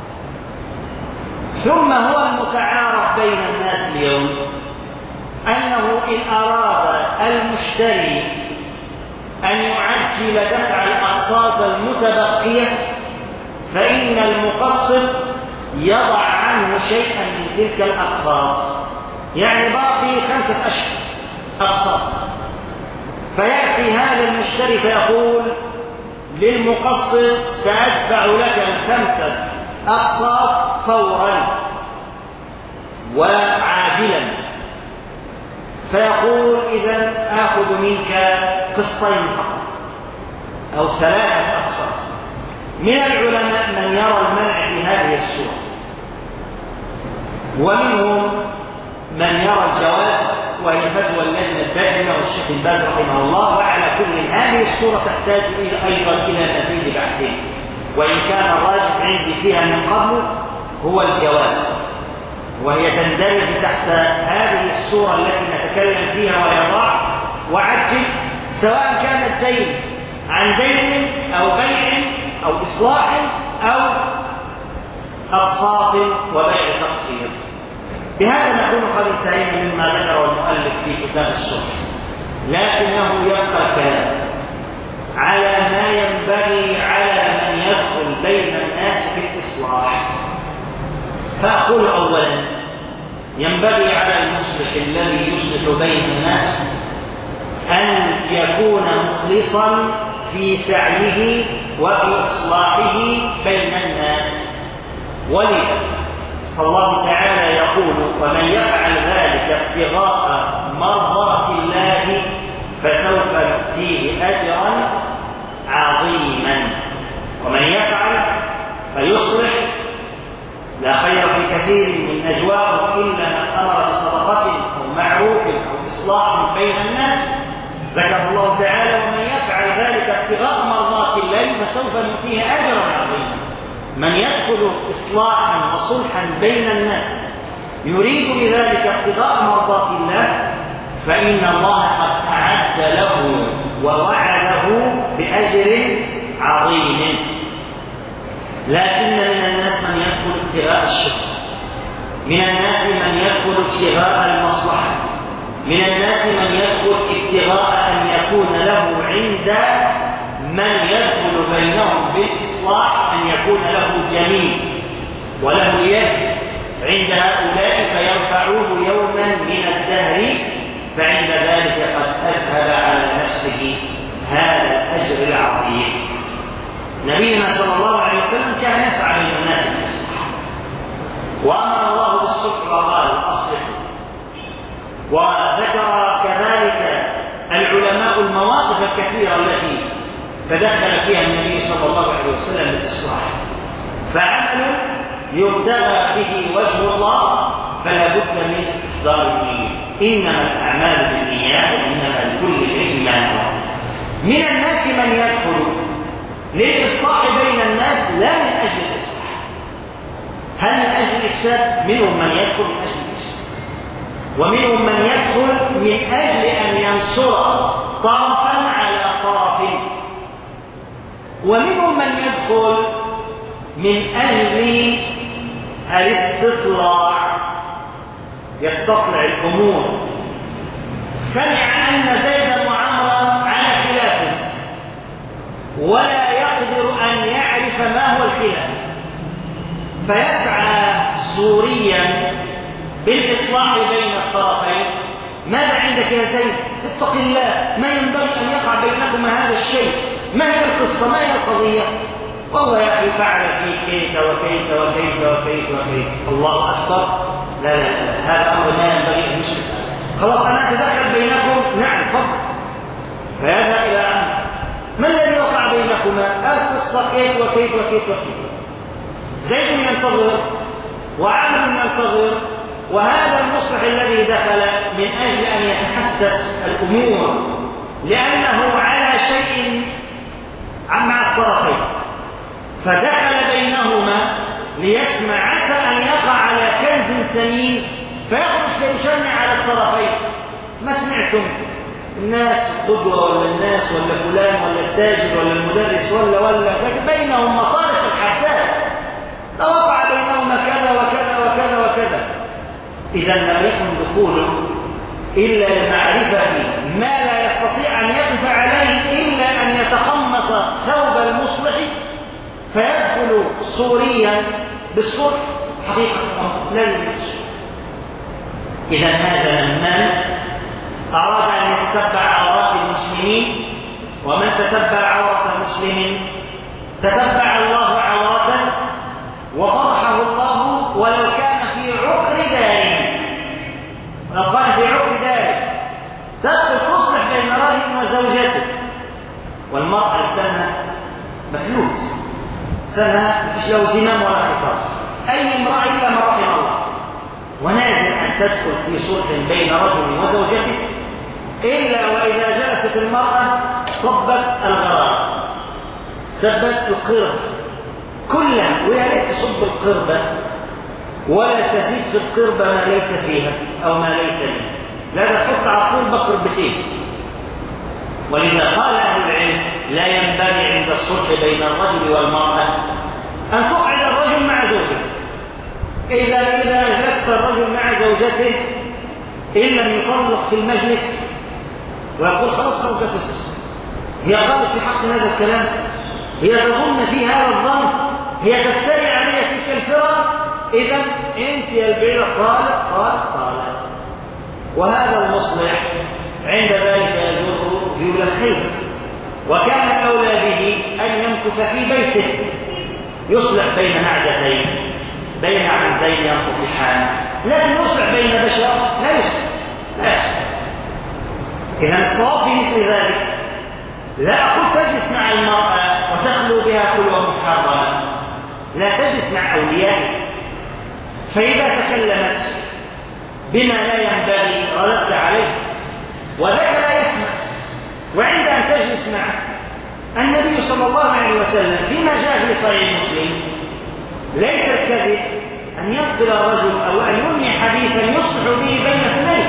ثم هو المتعارف بين الناس اليوم أنه إن أراد المشتري أن يعجل دفع الأقساط المتبقية فإن المقسط يضع عنه شيئا من تلك الأقساط، يعني باقي خمسة أشهر أقساط، فيأتي هذا المشتري فيقول للمقسط سأدفع لك الخمسة أقساط فورا وعاجلا، فيقول إذن آخذ منك قسطين فقط أو ثلاثة أقساط. من العلماء من يرى المنع بهذه الصورة، ومنهم من يرى الجواز، وهي فتوى اللجنة الدائمة والشيخ الباز رحمه الله. وعلى كل هذه الصورة تحتاج أيضا إلى مزيد بحثين، وإن كان الراجح عندي فيها من قبل هو الجواز، وهي تندرج تحت هذه الصورة التي نتكلم فيها وهي ضاع وعجل، سواء كان الدين عن دين أو بيع أو إصلاح أو أقساط وبيع تقسيط. بهذا نكون قد انتهينا مما ذكره المؤلف في كتاب الصلح، لكنه يبقى الكلام على ما ينبغي على من يدخل بين الناس في الإصلاح. فأقول أولا: ينبغي على المصلح الذي يصلح بين الناس أن يكون مخلصا في سعيه وفي إصلاحه بين الناس. ولذا الله تعالى يقول: ومن يفعل ذلك ابتغاء مرضات الله فسوف نؤتيه أجرا عظيما. ومن يفعل فيصلح لا خير في كثير من نجواهم إلا من أمر بصدقة أو معروف أو إصلاح بين الناس. ذكر الله تعالى: ومن يفعل ذلك ابتغاء مرضات الله فسوف نؤتيه أجرا عظيما. من يدخل إصلاحا وصلحا بين الناس يريد بذلك ابتغاء مرضات الله فإن الله قد أعد له ووعده بأجر عظيم. لكن من الناس من يدخل ابتغاء الشر، من الناس من يدخل ابتغاء المصلحة، من الناس من يدخل ابتغاء أن يكون له عند من يدخل بينهم بالإصلاح أن يكون له جميل وله يد عند هؤلاء فيرفعوه يوما من الدهر، فعند ذلك قد أذهب على نفسه هذا الأجر العظيم. نبينا صلى الله عليه وسلم كان يسعى بين الناس بالإصلاح، وأمر الله بالصلح وقال: أصلحوا. وذكر كذلك العلماء المواقف الكثيرة التي تدخل فيها النبي صلى الله عليه وسلم بالإصلاح. فعمل يبتغى به وجه الله فلا بد من إحضار النية، إنما الأعمال بالنيات وإنما لكل امرئ ما نوى. من الناس من يدخل للإصلاح بين الناس لا من أجل الإصلاح. هل من أجل الإفساد؟ منهم من يدخل من أجل الإفساد، ومنهم من يدخل من أجل أن ينصر طرفا على طرف، ومنهم من يدخل من أجل الاستطلاع، يستطلع الأمور. سمع أن زيدا وعمرا على خلاف ولا يقدر أن يعرف ما هو الخلاف، فيسعى سوريا بالإصلاح بين الطرفين. ماذا عندك يا زيد؟ اتق الله، ما ينبغي أن يقع بينكما هذا الشيء، ما هي القصة، ما هي القضية؟ والله يا أخي فعل فيك كيف وكيف وكيف وكيف وكيف. الله أكبر. لا لا لا، هذا أمر ما ينبغي أن يشرك. خلاص أنا أتدخل بينكم، نعم فضل، فيذهب إلى عمل. ما الذي وقع بينكما؟ القصة كيف وكيف وكيف وكيف. زيد ينتظر وعمل ينتظر، وهذا المصلح الذي دخل من أجل أن يتحسس الأمور لأنه على شيء مع الطرفين، فدخل بينهما ليسمع عسى أن يقع على كنز ثمين فيخرج فيشنع على الطرفين. ما سمعتم الناس قدوة ولا الناس ولا فلان ولا التاجر ولا المدرس ولا ولا بينهم مصالح الحداد، لو وقع بينهما كذا وكذا وكذا وكذا. إذا لم يكن دخوله إلا لمعرفة ما لا يستطيع أن يقف عليه إلا أن يتقمص ثوب المصلح فيدخل صوريا بالصلح. حقيقة لا يمكن. إذا هذا من أراد أن يتتبع عورات المسلمين، ومن تتبع عورة مسلم تتبع الله عورته وفضحه الله ولو كان في عقر داره. ولو كان في عقر داره تدخل تصلح بين رجل وزوجته، والمرأة لسانها مفلوت، لسانها مفيش له زمام ولا خطاب. أي امرأة إلا ما رحم الله، ونازل أن تدخل في صلح بين رجل وزوجته إلا وإذا جلست المرأة صبت الغرام، سبت القرب كلها، ويا ريت تصب القربة ولا تزيد في القربة ما ليس فيها أو ما ليس فيها، لا تحط على القربة قربتين. ولذا قال أهل العلم لا ينبغي عند الصلح بين الرجل والمرأة أن تقعد الرجل مع زوجته إذا إذا جلس الرجل مع زوجته إن لم يطلق في المجلس ويقول خلاص خلاص تسس، هي قالت في حق هذا الكلام، هي تظن في هذا الظن، هي تفتري علي تلك الفرق، إذا أنت يا البعيد طالق طالق طالق. وهذا المصلح عند ذلك يجر جول الخير، وكان الأولى به أن يمكث في بيته يصلح بين نعجتين، بين عبدين ينفتحان، لكن يصلح بين بشر لا يصلح لا يصلح. إذا الصواب في مثل ذلك لا أقول تجلس مع المرأة وتخلو بها خلوة محرمة، لا تجلس مع أوليائك، فإذا تكلمت بما لا ينبغي رددت عليه وذاك لا يسمع. وعند أن تجلس معه النبي صلى الله عليه وسلم فيما جاء في صحيح مسلم ليس الكذب أن يقبل الرجل أو أن ينهي حديثا يصلح به بين اثنين.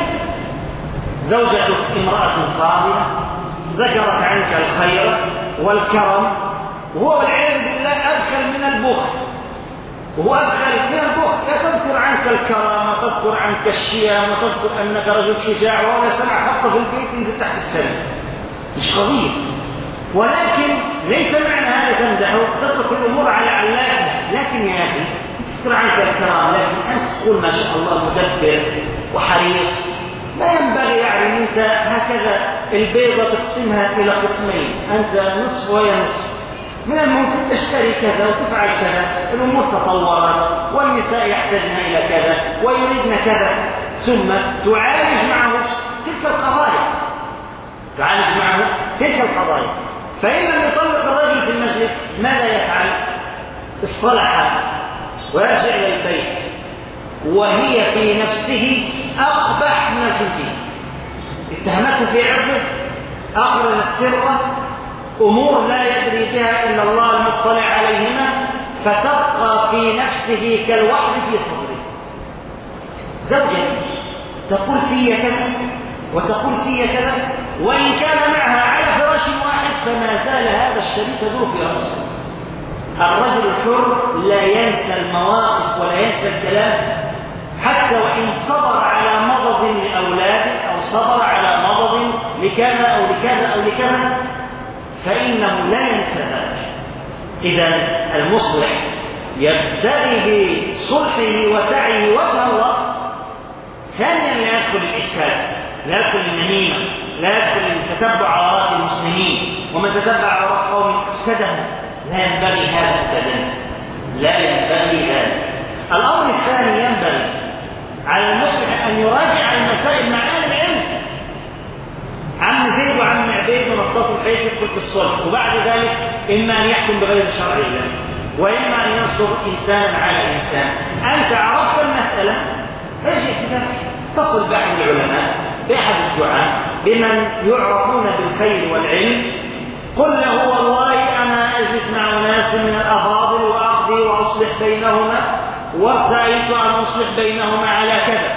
زوجتك امرأة فاضلة ذكرت عنك الخير والكرم، وهو والعياذ بالله أبخل من البخل، وهو أبخل من البخل، لا تذكر عنك الكرم وتذكر عنك الشيام وتذكر أنك رجل شجاع وهو سمع خط في البيت ينزل تحت السلم، مش قضية. ولكن ليس معنى هذا تمدحه تترك الأمور على علاتها، لكن يا أخي تذكر عنك الكرم، لكن أنت تقول ما شاء الله مدبر وحريص، لا ينبغي يعني أنت هكذا البيضة تقسمها إلى قسمين، أنت نصف وهي نصف، من الممكن تشتري كذا وتفعل كذا، الأمور تطورت والنساء يحتاجن إلى كذا ويريدن كذا، ثم تعالج معه تلك القضايا، تعالج معه تلك القضايا. فإن لم يطلق الرجل في المجلس ماذا يفعل؟ اصطلح ويرجع إلى البيت وهي في نفسه أقبح من الخنزير، اتهمته في عرضه، أخرجت سرقة، أمور لا يدري بها إلا الله المطلع عليهما، فتبقى في نفسه كالوحد في صدره. زوجة تقول في كذا وتقول في كذا، وإن كان معها على فراش واحد فما زال هذا الشريك يدور في رأسه. الرجل الحر لا ينسى المواقف ولا ينسى الكلام، حتى وإن صبر على مرض لأولاده أو صبر على مرض لكذا أو لكذا أو لكذا فإنه لا ينسى ذلك. إذا المصلح يبتغي بصلحه وسعيه وجه الله. ثانيا لا يدخل الإفساد، لا يدخل النميمة، لا يدخل تتبع عورات المسلمين، ومن تتبع عورات قوم افسدهم، لا ينبغي هذا أبدا، لا ينبغي ذلك. الأمر الثاني ينبغي على المصلح أن يراجع المسائل مع أهل العلم. عم زيد وعم عبيد ونطاط الحيث يدخل في الصلح، وبعد ذلك إما أن يحكم بغير شرع الله، وإما أن ينصر إنسانا على إنسان. أنت عرفت المسألة ارجع كذلك، تصل بأحد العلماء، بأحد الدعاء، بمن يعرفون بالخير والعلم، قل له والله أنا أجلس مع ناس من الأفاضل وأقضي وأصلح بينهما وارتأيت أن أصلح بينهما على كذا.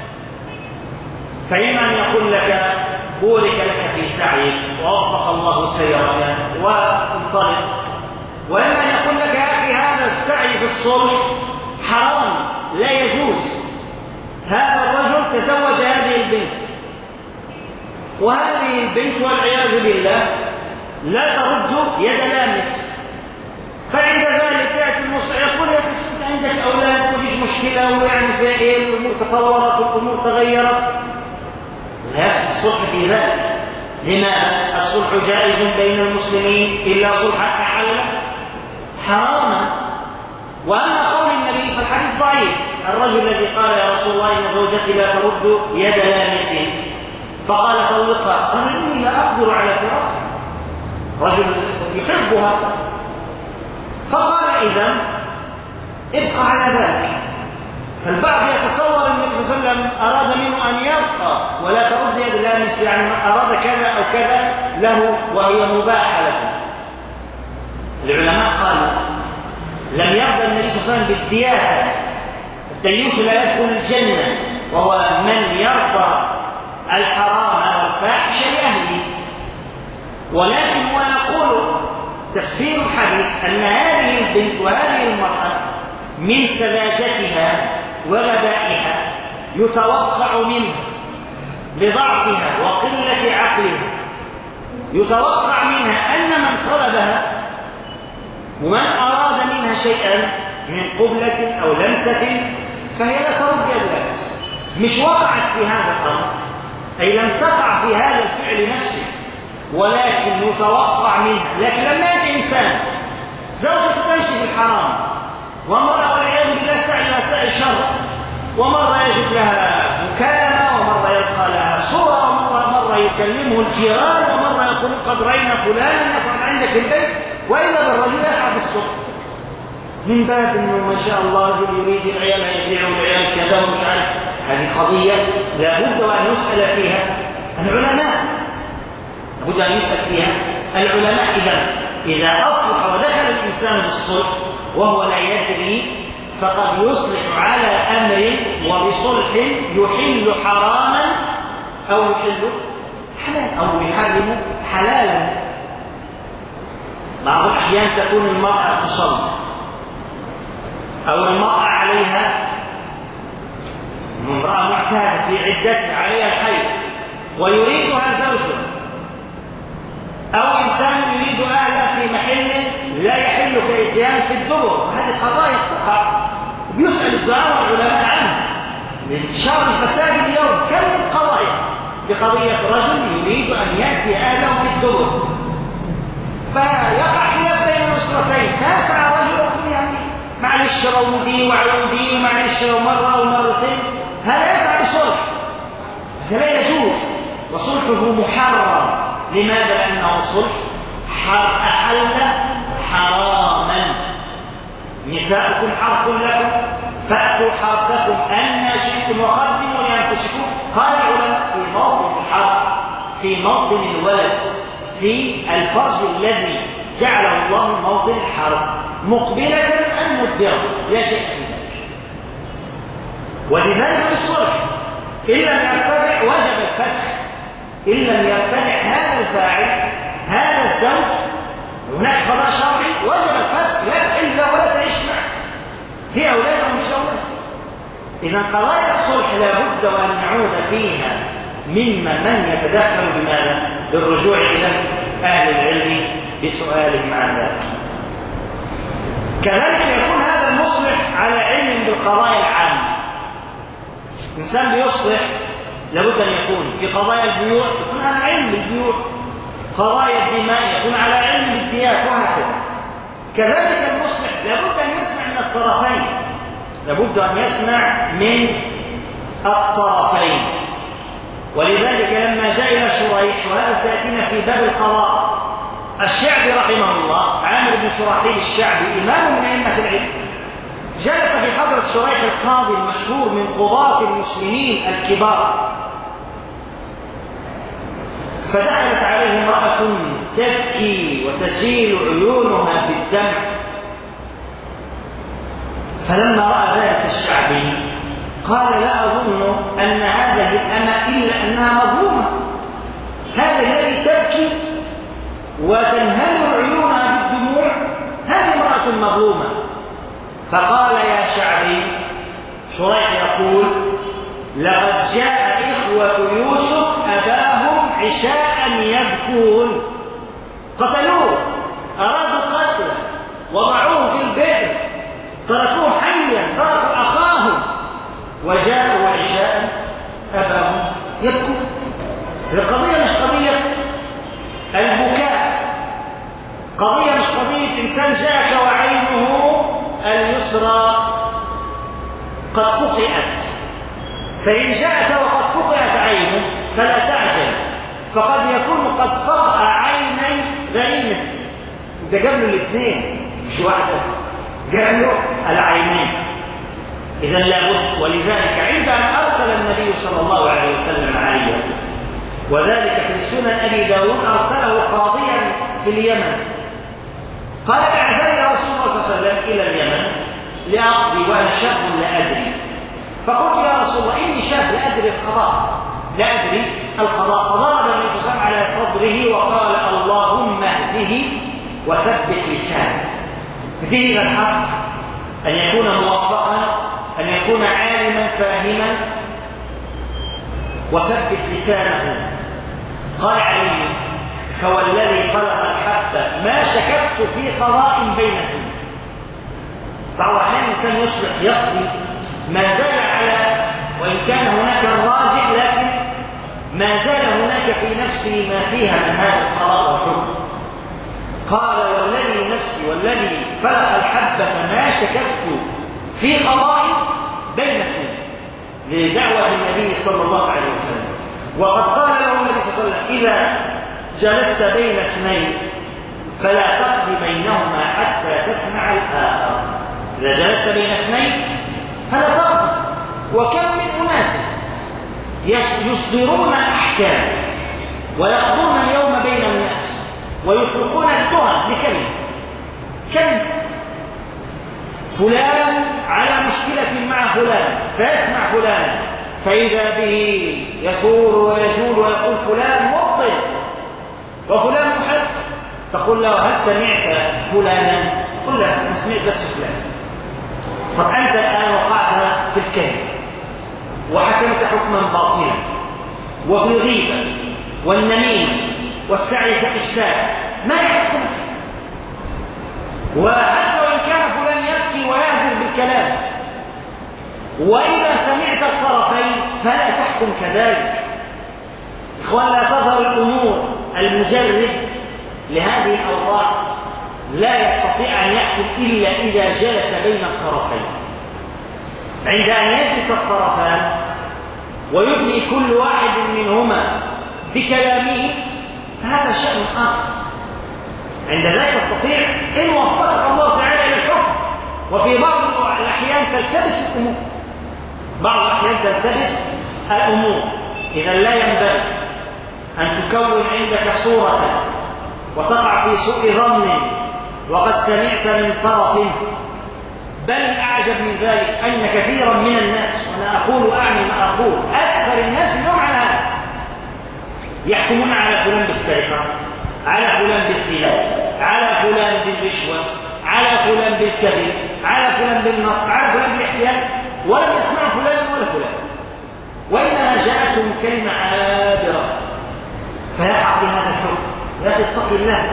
فإما أن يقول لك بورك لك في سعيك ووفق الله سيرك وانطلق، وإما أن يقول لك يا أخي هذا السعي في الصلح حرام لا يجوز، هذا الرجل تزوج هذه البنت، وهذه البنت والعياذ بالله لا ترد يد لامس، فعند ذلك يأتي المصلح يقول يا أخي أنت عندك أولاد وفيش مشكلة ويعني في إيه الأمور تطورت والأمور تغيرت، لا يصلح الصلح في ذلك. لماذا؟ الصلح جائز بين المسلمين إلا صلحا أحل حراما. وأما قول النبي فالحديث ضعيف، الرجل الذي قال يا رسول الله إن زوجتي لا ترد يد لامس فقال طلقها، قال إني لا أقدر على فراقها، رجل يحبها، فقال إذن ابقى على ذلك. فالبعض يتصور أن النبي صلى الله عليه وسلم أراد منه أن يبقى ولا ترد يد لامس، يعني أراد كذا أو كذا له وهي مباحة له. العلماء قالوا لم يرضى النبي صلى الله عليه وسلم بالدياثة، الديوث لا يدخل الجنة، وهو من يرضى الحرام والفاحش لأهله. ولكن هو يقول تفسير الحديث أن هذه البنت وهذه المرأة من سذاجتها ولبائها يتوقع منها لضعفها وقلة عقلها، يتوقع منها أن من طلبها ومن أراد منها شيئا من قبلة أو لمسة فهي لا ترد يدها، مش وقعت في هذا الأمر، أي لم تقع في هذا الفعل نفسه، ولكن يتوقع منها. لكن لما يأتي إنسان زوجة تمشي في الحرام ومرة والعياذ بالله سعي سعي الشر، ومرة يجد لها مكالمة، ومرة يلقى لها صورة، ومرة مرة يكلمه الجيران، ومرة يقول قد رأينا فلانا يقعد عندك البيت، وإذا بالرجل يسعى الصبح من باب انه ما شاء الله رجل يريد العيال يبيعوا العيال كذا ومش عارف. هذه قضية لابد أن يسأل فيها العلماء، لابد أن يسأل فيها العلماء. إذا إذا أصلح ودخل الإنسان بالصلح وهو لا يدري فقد يصلح على أمر وبصلح يحل حراما أو يحل حلالا أو يحرم حلالا. بعض الأحيان تكون المرأة تصلي أو المرأة عليها امرأة معتادة في عدتها عليها الحيض ويريدها زوجها، أو إنسان يريد أهلها في محل لا يحل كإتيان في الدبر. هذه قضايا تقع وبيسأل الدعاء والعلماء عنها لانتشار الفساد اليوم. كم من قضايا بقضية رجل يريد أن يأتي أهله في الدبر فيقع خلاف بين الأسرتين، فيسعى رجل يعني معلش رودي وعودي ومعلش مرة ومرتين، هذا يسعى بصلح، هذا لا يجوز، وصلحه محرم. لماذا؟ لأنه صلح أحل حراما. نساؤكم حرث لكم فأتوا حرثكم أن شئتم وقدموا لأنفسكم. قال العلماء في موطن الحرث، في موطن الولد، في الفرج الذي جعله الله موطن الحرث مقبلة أم مدبرة، لا شيء في ذلك. ولذلك الصلح إن لم يرتدع وجب الفسخ، إن لم يرتدع هذا الفاعل هذا الزوج هناك قضاء شرعي وجب الفسخ، لا تحل له ولا تعيش معه، في أولاد ومش أولاد. إذا قضايا الصلح لابد وأن نعود فيها مما من يتدخل بماذا؟ بالرجوع إلى أهل العلم بسؤالهم عن ذلك. كذلك يكون هذا المصلح على علم بالقضايا العامة. إنسان بيصلح لابد أن يكون في قضايا البيوع يكون على علم بالبيوع، قضايا الدماء يكون على علم بالديات، وهكذا. كذلك المصلح لابد أن يسمع من الطرفين، لابد أن يسمع من الطرفين. ولذلك لما جاء إلى شريح، وهذا سيأتينا في باب القضاء، الشعبي رحمه الله، عامر بن شراحيل الشعبي إمام من أئمة العلم، جلس في حضرة شريح القاضي المشهور من قضاة المسلمين الكبار، فدخلت عليه امرأة تبكي وتسيل عيونها بالدمع. فلما رأى ذلك الشعبي قال لا أظن أن هذه الأمة إلا أنها مظلومة، هذا الذي تبكي وتنهمر عيونها بالدموع هذه امرأة مظلومة. فقال يا شعبي، شريح يقول لقد جاء إخوة يوسف أباهم عشاء يبكون، قتلوه، أرادوا قتله، وضعوه في البئر، تركوه حيا، تركوا أخاهم، وجاءوا عشاء أباهم يبكون. القضية مش قضية البكاء، قضية مش قضية إنسان جاءك وعينه اليسرى قد فقئت، فإن جاءك وقد فقئت عينه فلا تعجل، فقد يكون قد فقأ عيني غريمة. ده جاب له الاثنين مش واحدة، جاب له العينين. إذا لابد. ولذلك عندما أرسل النبي صلى الله عليه وسلم عليا، وذلك في سنن أبي داود، أرسله قاضيا في اليمن، قال أعزل رسول الله صلى الله عليه وسلم إلى اليمن لأقضي وأنا شاب لا أدري. فقلت يا رسول الله إني شاب لا أدري القضاء، لا أدري القضاء. فضرب النبي صلى الله عليه وسلم على صدره وقال اللهم اهده وثبت لسانه، اهده إلى الحق أن يكون موفقا، أن يكون عالما فاهما، وثبت لسانه. قال علي: فوالذي خلق الحبة ما شككت في قضاء بينكم. بعض الأحيان كان يصبح يقضي ما زال على، وإن كان هناك الراجع، لكن ما زال هناك في نفسه ما فيها من هذا القضاء والحكم. قال: والذي نفسي والذي خلق الحبة ما شككت في قضاء بينكم، لدعوة النبي صلى الله عليه وسلم. وقد قال له النبي صلى الله عليه وسلم: إذا جلست بين اثنين فلا تقضي بينهما حتى تسمع الآخر. إذا جلست بين اثنين فلا تقضي. وكم من أناس يصدرون أحكام ويقضون اليوم بين الناس ويطلقون التهم لكلمة كم فلان على مشكلة مع فلان، فيسمع فلان فإذا به يثور ويجول ويقول فلان مبطل وفلان محق. تقول له: هل سمعت فلانا؟ قل له: أنا سمعت بس فلان. طب أنت الآن وقعت في الكذب وحكمت حكما باطلا وفي الغيبة والنميمة والسعي في الإفساد، ما يحكم. وحتى وإن كان فلان يبكي ويهزر بالكلام، وإذا سمعت الطرفين فلا تحكم كذلك. إخوان، لا تظهر الأمور. المجرد لهذه الأوضاع لا يستطيع أن يحكم إلا إذا جلس بين الطرفين. عند أن يجلس الطرفان ويبني كل واحد منهما بكلامه فهذا شأن آخر. عند ذلك تستطيع إن وفقك الله تعالى للحكم. وفي بعض الأحيان تلتبس الأمور، بعض الأحيان تلتبس الأمور. إذا لا ينبغي أن تكون عندك صورة وتقع في سوء ظن وقد سمعت من طرف. بل أعجب من ذلك أن كثيرا من الناس، وأنا أقول أعني ما أقول، أكثر الناس اليوم على هذا، يحكمون على فلان بالسرقة، على فلان بالزنا، على فلان بالرشوة، على فلان بالكذب، على فلان بالنصب، على فلان بالاحتيال، ولم يسمعوا فلان ولا فلان، وإنما جاءتهم كلمة عابرة فيقع في هذا الحكم. لا تتقي الله.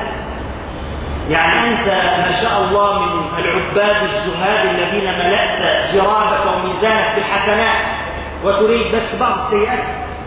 يعني أنت ما شاء الله من العباد الزهاد الذين ملأت جرابك وميزانك بالحسنات وتريد بس بعض السيئات،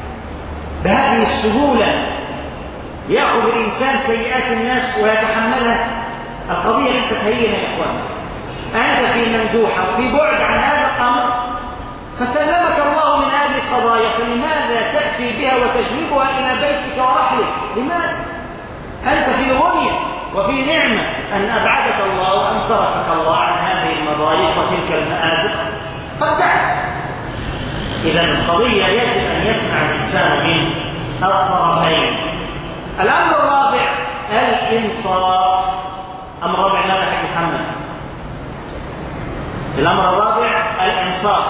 بهذه السهولة يأخذ الإنسان سيئات الناس ويتحملها. القضية ليست هينة يا إخوان. أنت في مندوحة وفي بعد عن هذا الأمر، فسلمك الله من هذه القضايا، فلماذا تأتي بها وتجلبها إلى بيتك ورحلك؟ لماذا؟ أنت في غنية وفي نعمة أن أبعدك الله وأن صرفك الله عن هذه المضايق وتلك المآزق فابتعد. إذا القضية يجب أن يسمع الإنسان من الطرفين. الأمر الرابع الإنصاف. أمر رابع ماذا حكي محمد؟ الأمر الرابع الإنصاف.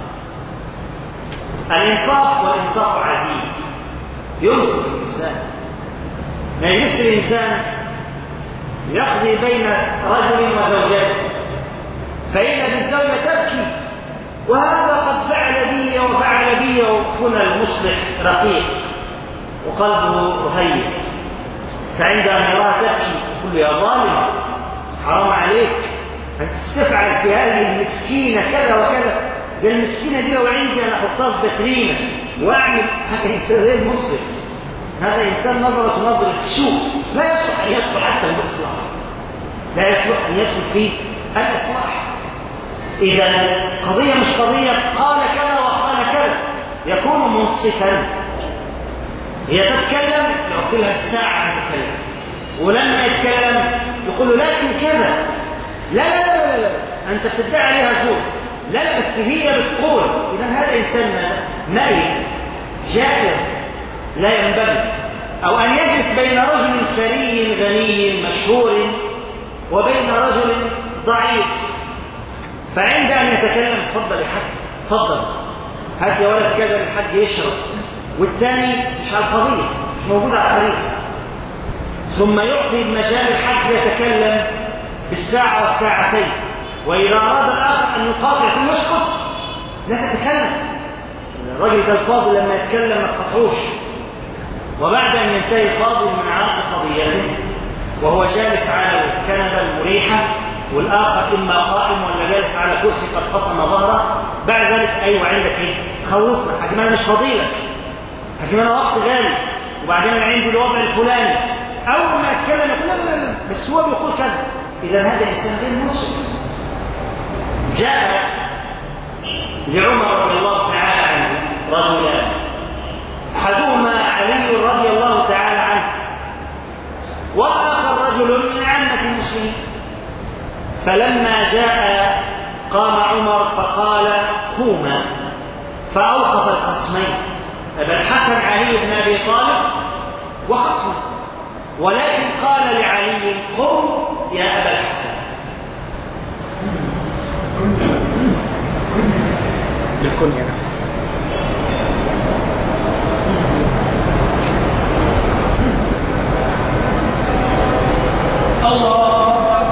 الإنصاف والإنصاف عزيز ينصف الإنسان. ما يجلس الإنسان يقضي بين رجل وزوجته، فإن الزوجة تبكي وهذا قد فعل بي وفعل بي، وكنا المصلح رقيق وقلبه رهيب، فعندما يراها تبكي يقول: يا ظالم حرام عليك أن تفعل في هذه المسكينة كذا وكذا، ده المسكينة دي لو عندي أنا أحطها في باترينة وأعمل. هذا إنسان غير منصف، هذا إنسان نظرة نظرة سوء، لا يصلح أن يدخل حتى الإصلاح، لا يصلح أن يدخل فيه الإصلاح. إذا القضية مش قضية قال كذا وقال كذا، يكون منصفا. هي تتكلم يعطي لها الساعة تتكلم، ولما يتكلم يقول له لكن كذا، لا لا لا لا, لا. أنت بتدعي عليها زور، لا بس هي بتقول. إذا هذا إنسان مائل جائر لا ينبغي. أو أن يجلس بين رجل ثري غني مشهور وبين رجل ضعيف، فعند أن يتكلم: تفضل يا حاج، تفضل هات يا ولد كذا الحاج يشرب، والثاني مش على القضية، مش موجود على الطريق، ثم يعطي المجال الحاج يتكلم بالساعة والساعتين وإذا أراد الآخر أن يقاطع ثم يسكت لا تتكلم. الرجل ده الفاضل لما يتكلم ما تقطعوش. وبعد أن ينتهي الفاضل من عرض قضيته وهو جالس على الكنبة المريحة والآخر إما قائم ولا جالس على كرسي قد قسم ظهره، بعد ذلك أيوة عندك إيه؟ خوفنا حكيم أنا مش فضيلك، حكيم أنا وقت غالي، وبعدين أنا عندي الوضع الفلاني. أول ما يتكلم يقول لا لا لا بس هو بيقول كذا. إذا هذا إنسان غير مسلم. جاء لعمر رضي الله تعالى عنه رجلان، أحدهما علي رضي الله تعالى عنه والآخر رجل من عامة المسلمين. فلما جاء قام عمر فقال قوما، فأوقف الخصمين أبا الحسن علي بن أبي طالب وخصمه، ولكن قال لعلي قم يا أبا الحسن. بالكنية الله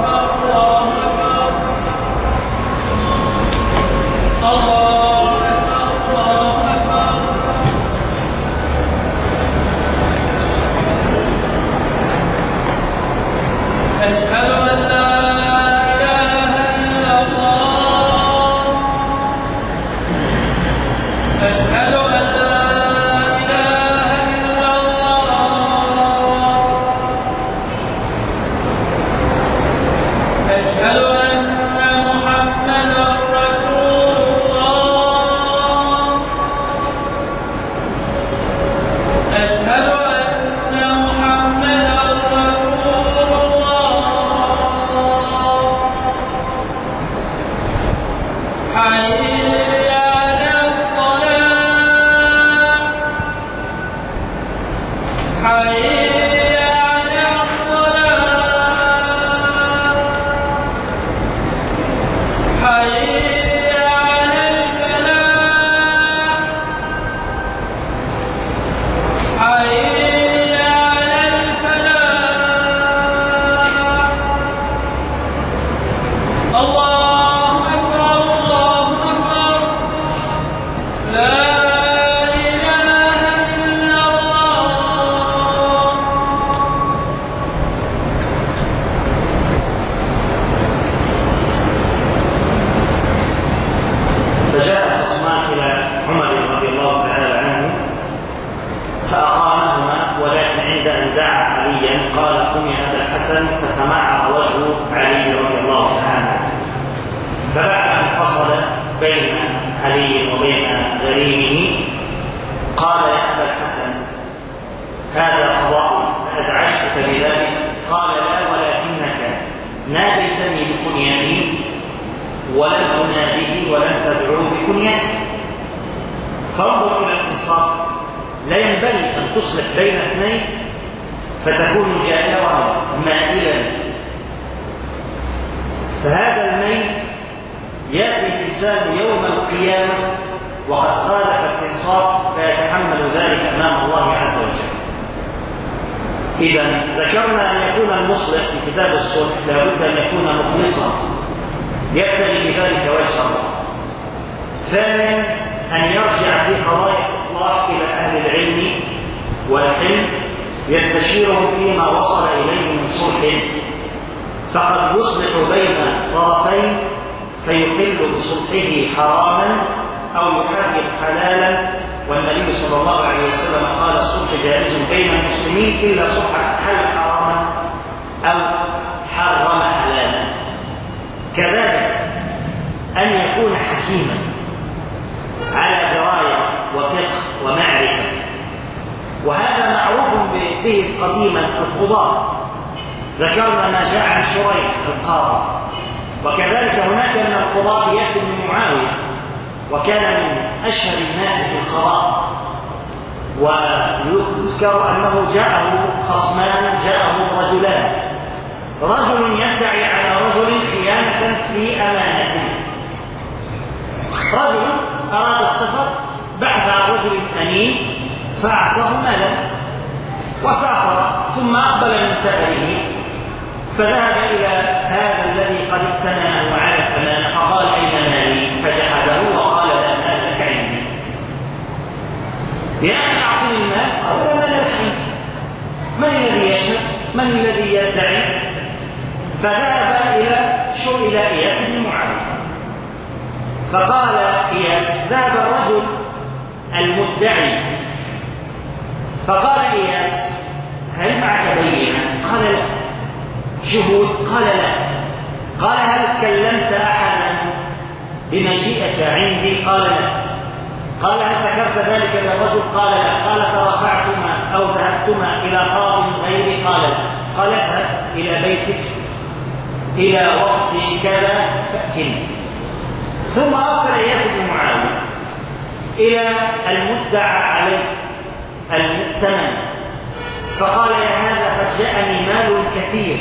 ذكرنا ما جاء عن شريح القاضي، وكذلك هناك من القضاة ياسر بن معاوية وكان من أشهر الناس في القضاء، ويذكر أنه جاءه خصمان جاءه رجلان، رجل يدعي على رجل خيانة في أمانته. رجل أراد السفر بعث عن رجل أمين فأعطاه مالا وسافر، ثم أقبل من سفره فذهب إلى هذا الذي قد قد ائتمنه وعلى الأمانة فقال أين مالي؟ فجحده وقال لا مال لك عندي. يا أخي أعطني المال. قال لا مال لك عندي. من الذي يشهد؟ من الذي يدعي؟ فذهب إلى شو إلى إياس بن معاوية فقال إياس ذهب الرجل المدعي فقال إياس هل معك بينة؟ قال لا. شهود؟ قال لا. قال هل كلمت أحدا بمشيئة عندي؟ قال لا. قال هل ذكرت ذلك للرجل؟ قال لا. قال فرفعتما أو ذهبتما إلى قاض غيري؟ قال لا. قال اذهب إلى بيتك إلى وقت كذا فأتني. ثم أرسل إياس بن معاوية إلى المدعى عليه المؤتمن فقال يا هذا قد جاءني مال كثير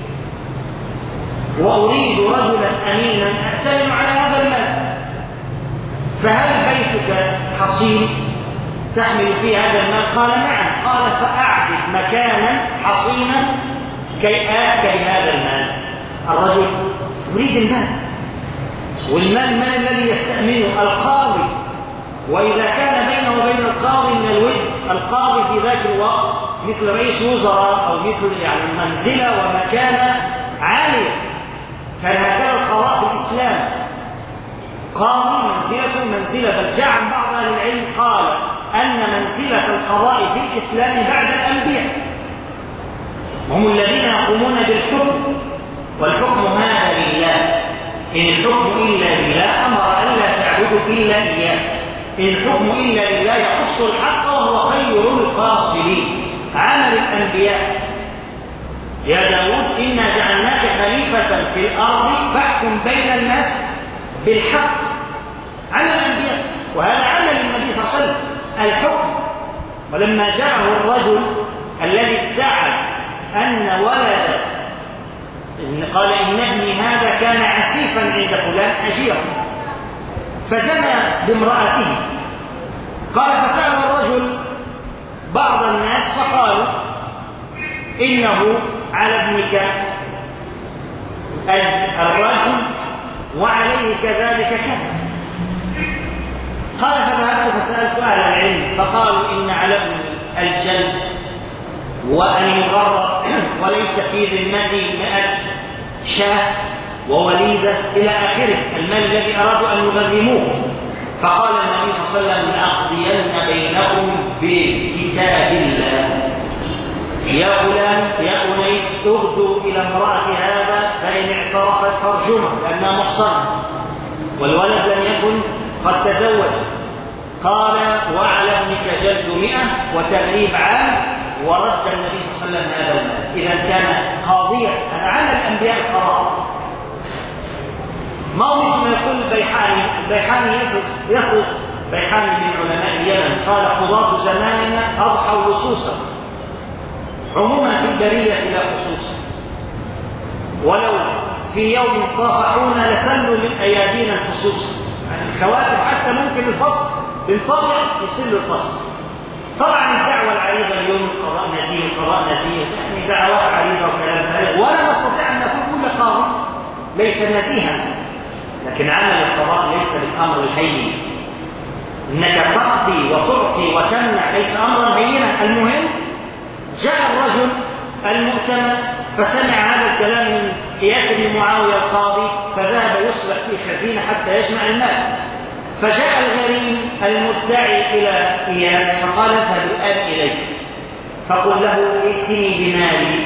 وأريد رجلا أمينا أأتمن على هذا المال، فهل بيتك حصين تحمل فيه هذا المال؟ قال نعم. قال فأعدد مكانا حصينا كي آكل هذا المال. الرجل يريد المال، والمال من الذي يستأمنه؟ القاضي. وإذا كان بينه وبين القاضي من الود، القاضي في ذاك الوقت مثل رئيس وزراء أو مثل يعني منزلة ومكانة عالية، كان هكذا القضاء في الإسلام. قاضي منزلة منزلة، بل جاء عن بعض أهل العلم قال أن منزلة القضاء في الإسلام بعد الأنبياء، هم الذين يقومون بالحكم، والحكم هذا لله. إن الحكم إلا لله أمر ألا تعبدوا إلا إياه. إن الحكم إلا لله يقص الحق وهو خير الفاصلين. عمل الأنبياء يا داود إنا جعلناك خليفة في الأرض فاحكم بين الناس بالحق. عمل الأنبياء، وهذا عمل النبي صلى الله عليه وسلم الحكم. ولما جاءه الرجل الذي ادعى أن ولد قال إن ابني هذا كان عسيفا عند فلان أجيرا فزنى بامرأته، قال فسأل الرجل بعض الناس فقالوا إنه على ابنك الرجل وعليه كذلك كذا. قال فذهبت فسألت أهل العلم فقالوا إن على ابن الجلد وأن يغرر وليس في ذمتي مئة شاة ووليدة إلى آخره، المال الذي أرادوا أن يغرموه. فقال النبي صلى الله عليه وسلم لأقضين بينكم بكتاب الله. يا فلان يا أنيس اغدوا إلى امرأة هذا فإن اعترفت فارجمها لأنها محصنة والولد لم يكن قد تزوج. قال وعلى ابنك جلد مئة وتغريب عام، ورد النبي صلى الله عليه وسلم هذا المال. إذا كان قاضيا. هذا عمل الأنبياء القضاء. ما هو مثل ما يقول البيحاني، البيحاني يصف بيحاني من علماء اليمن قال قضاة زماننا أضحوا لصوصا، عموما في البرية لا خصوصا، ولو في يوم صافحونا لسلوا من أيادينا الخصوص. يعني الخواتم حتى ممكن الفصل بنصبح يسلوا الفصل. طبعا الدعوة العريضة اليوم القضاء نزيه القضاء نزيه، يعني دعوات عريضة وكلام فارغ، ولا نستطيع أن نقول كل قاضي ليس نزيها، لكن عمل القضاء ليس بالأمر الهين. إنك تقضي وتعطي وتمنع ليس أمرا هينا. المهم جاء الرجل المؤتمن فسمع هذا الكلام من إياس بن معاوية القاضي، فذهب يصلح في خزينة حتى يجمع المال. فجاء الغريم المدعي إلى إياس فقال اذهب الآن إليه فقل له ائتني بمالي،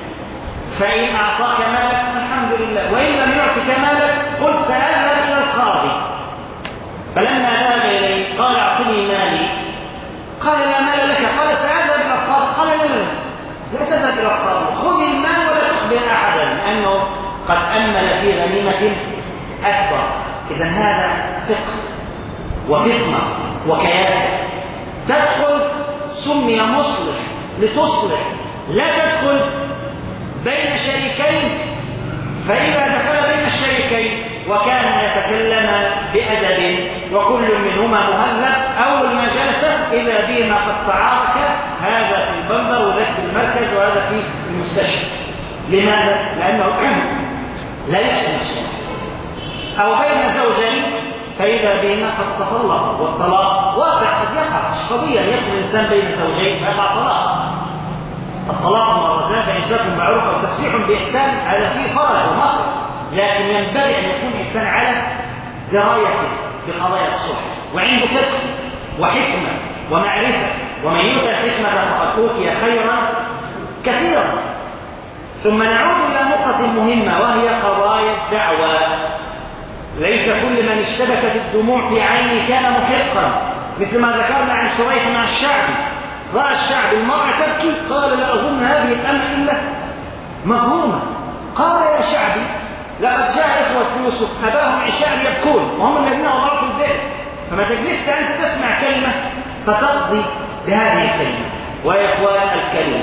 فإن أعطاك مالك الحمد لله، وإن لم يعطك مالك قل سأذهب إلى القاضي. فلما ذهب إليه قال اعطني مالي، قال لا مال لك. قال سأذهب إلى القاضي. قال لا لا لا تذهب إلى القاضي، خذ المال ولا تخبر أحدا، لأنه قد أمل في غنيمة أكبر. إذا هذا فقه وفقه وكياسة. تدخل سمي مصلح لتصلح، لا تدخل بين شريكين، فإذا دخل بين الشريكين وكان يتكلم بأدب وكل منهما مهذب، أول ما جلس إذا بهما قد تعارك، هذا في البندر وذاك في المركز وهذا في المستشفى. لماذا؟ لأنه لا يحسن الصلح، أو بين زوجين فإذا بهما قد تطلقوا، والطلاق واقع قد يقع، مش قضية يدخل الإنسان بين الزوجين فيقع طلاق. الطلاق مرتان فإمساك بمعروف أو تسريح بإحسان، هذا فيه فرج ومخرج، لكن ينبغي أن يكون الإنسان على دراية بقضايا الصلح وعنده فقه وحكمة ومعرفة، ومن يؤتى الحكمة فقد أوتي خيرا كثيرا. ثم نعود إلى نقطة مهمة وهي قضايا الدعوة. ليس كل من اشتبكت الدموع في عينه كان محقا، مثل ما ذكرنا عن شريح مع الشعبي. رأى الشعب المرأة تبكي قال لا أظن هذه الأمة إلا مظلومة. قال يا شعبي لقد جاء إخوة يوسف أباهم عشاء يبكون وهم الذين وضعوا في البئر، فما تجلس أنت تسمع كلمة فتقضي بهذه الكلمة. ويا إخوان الكلمة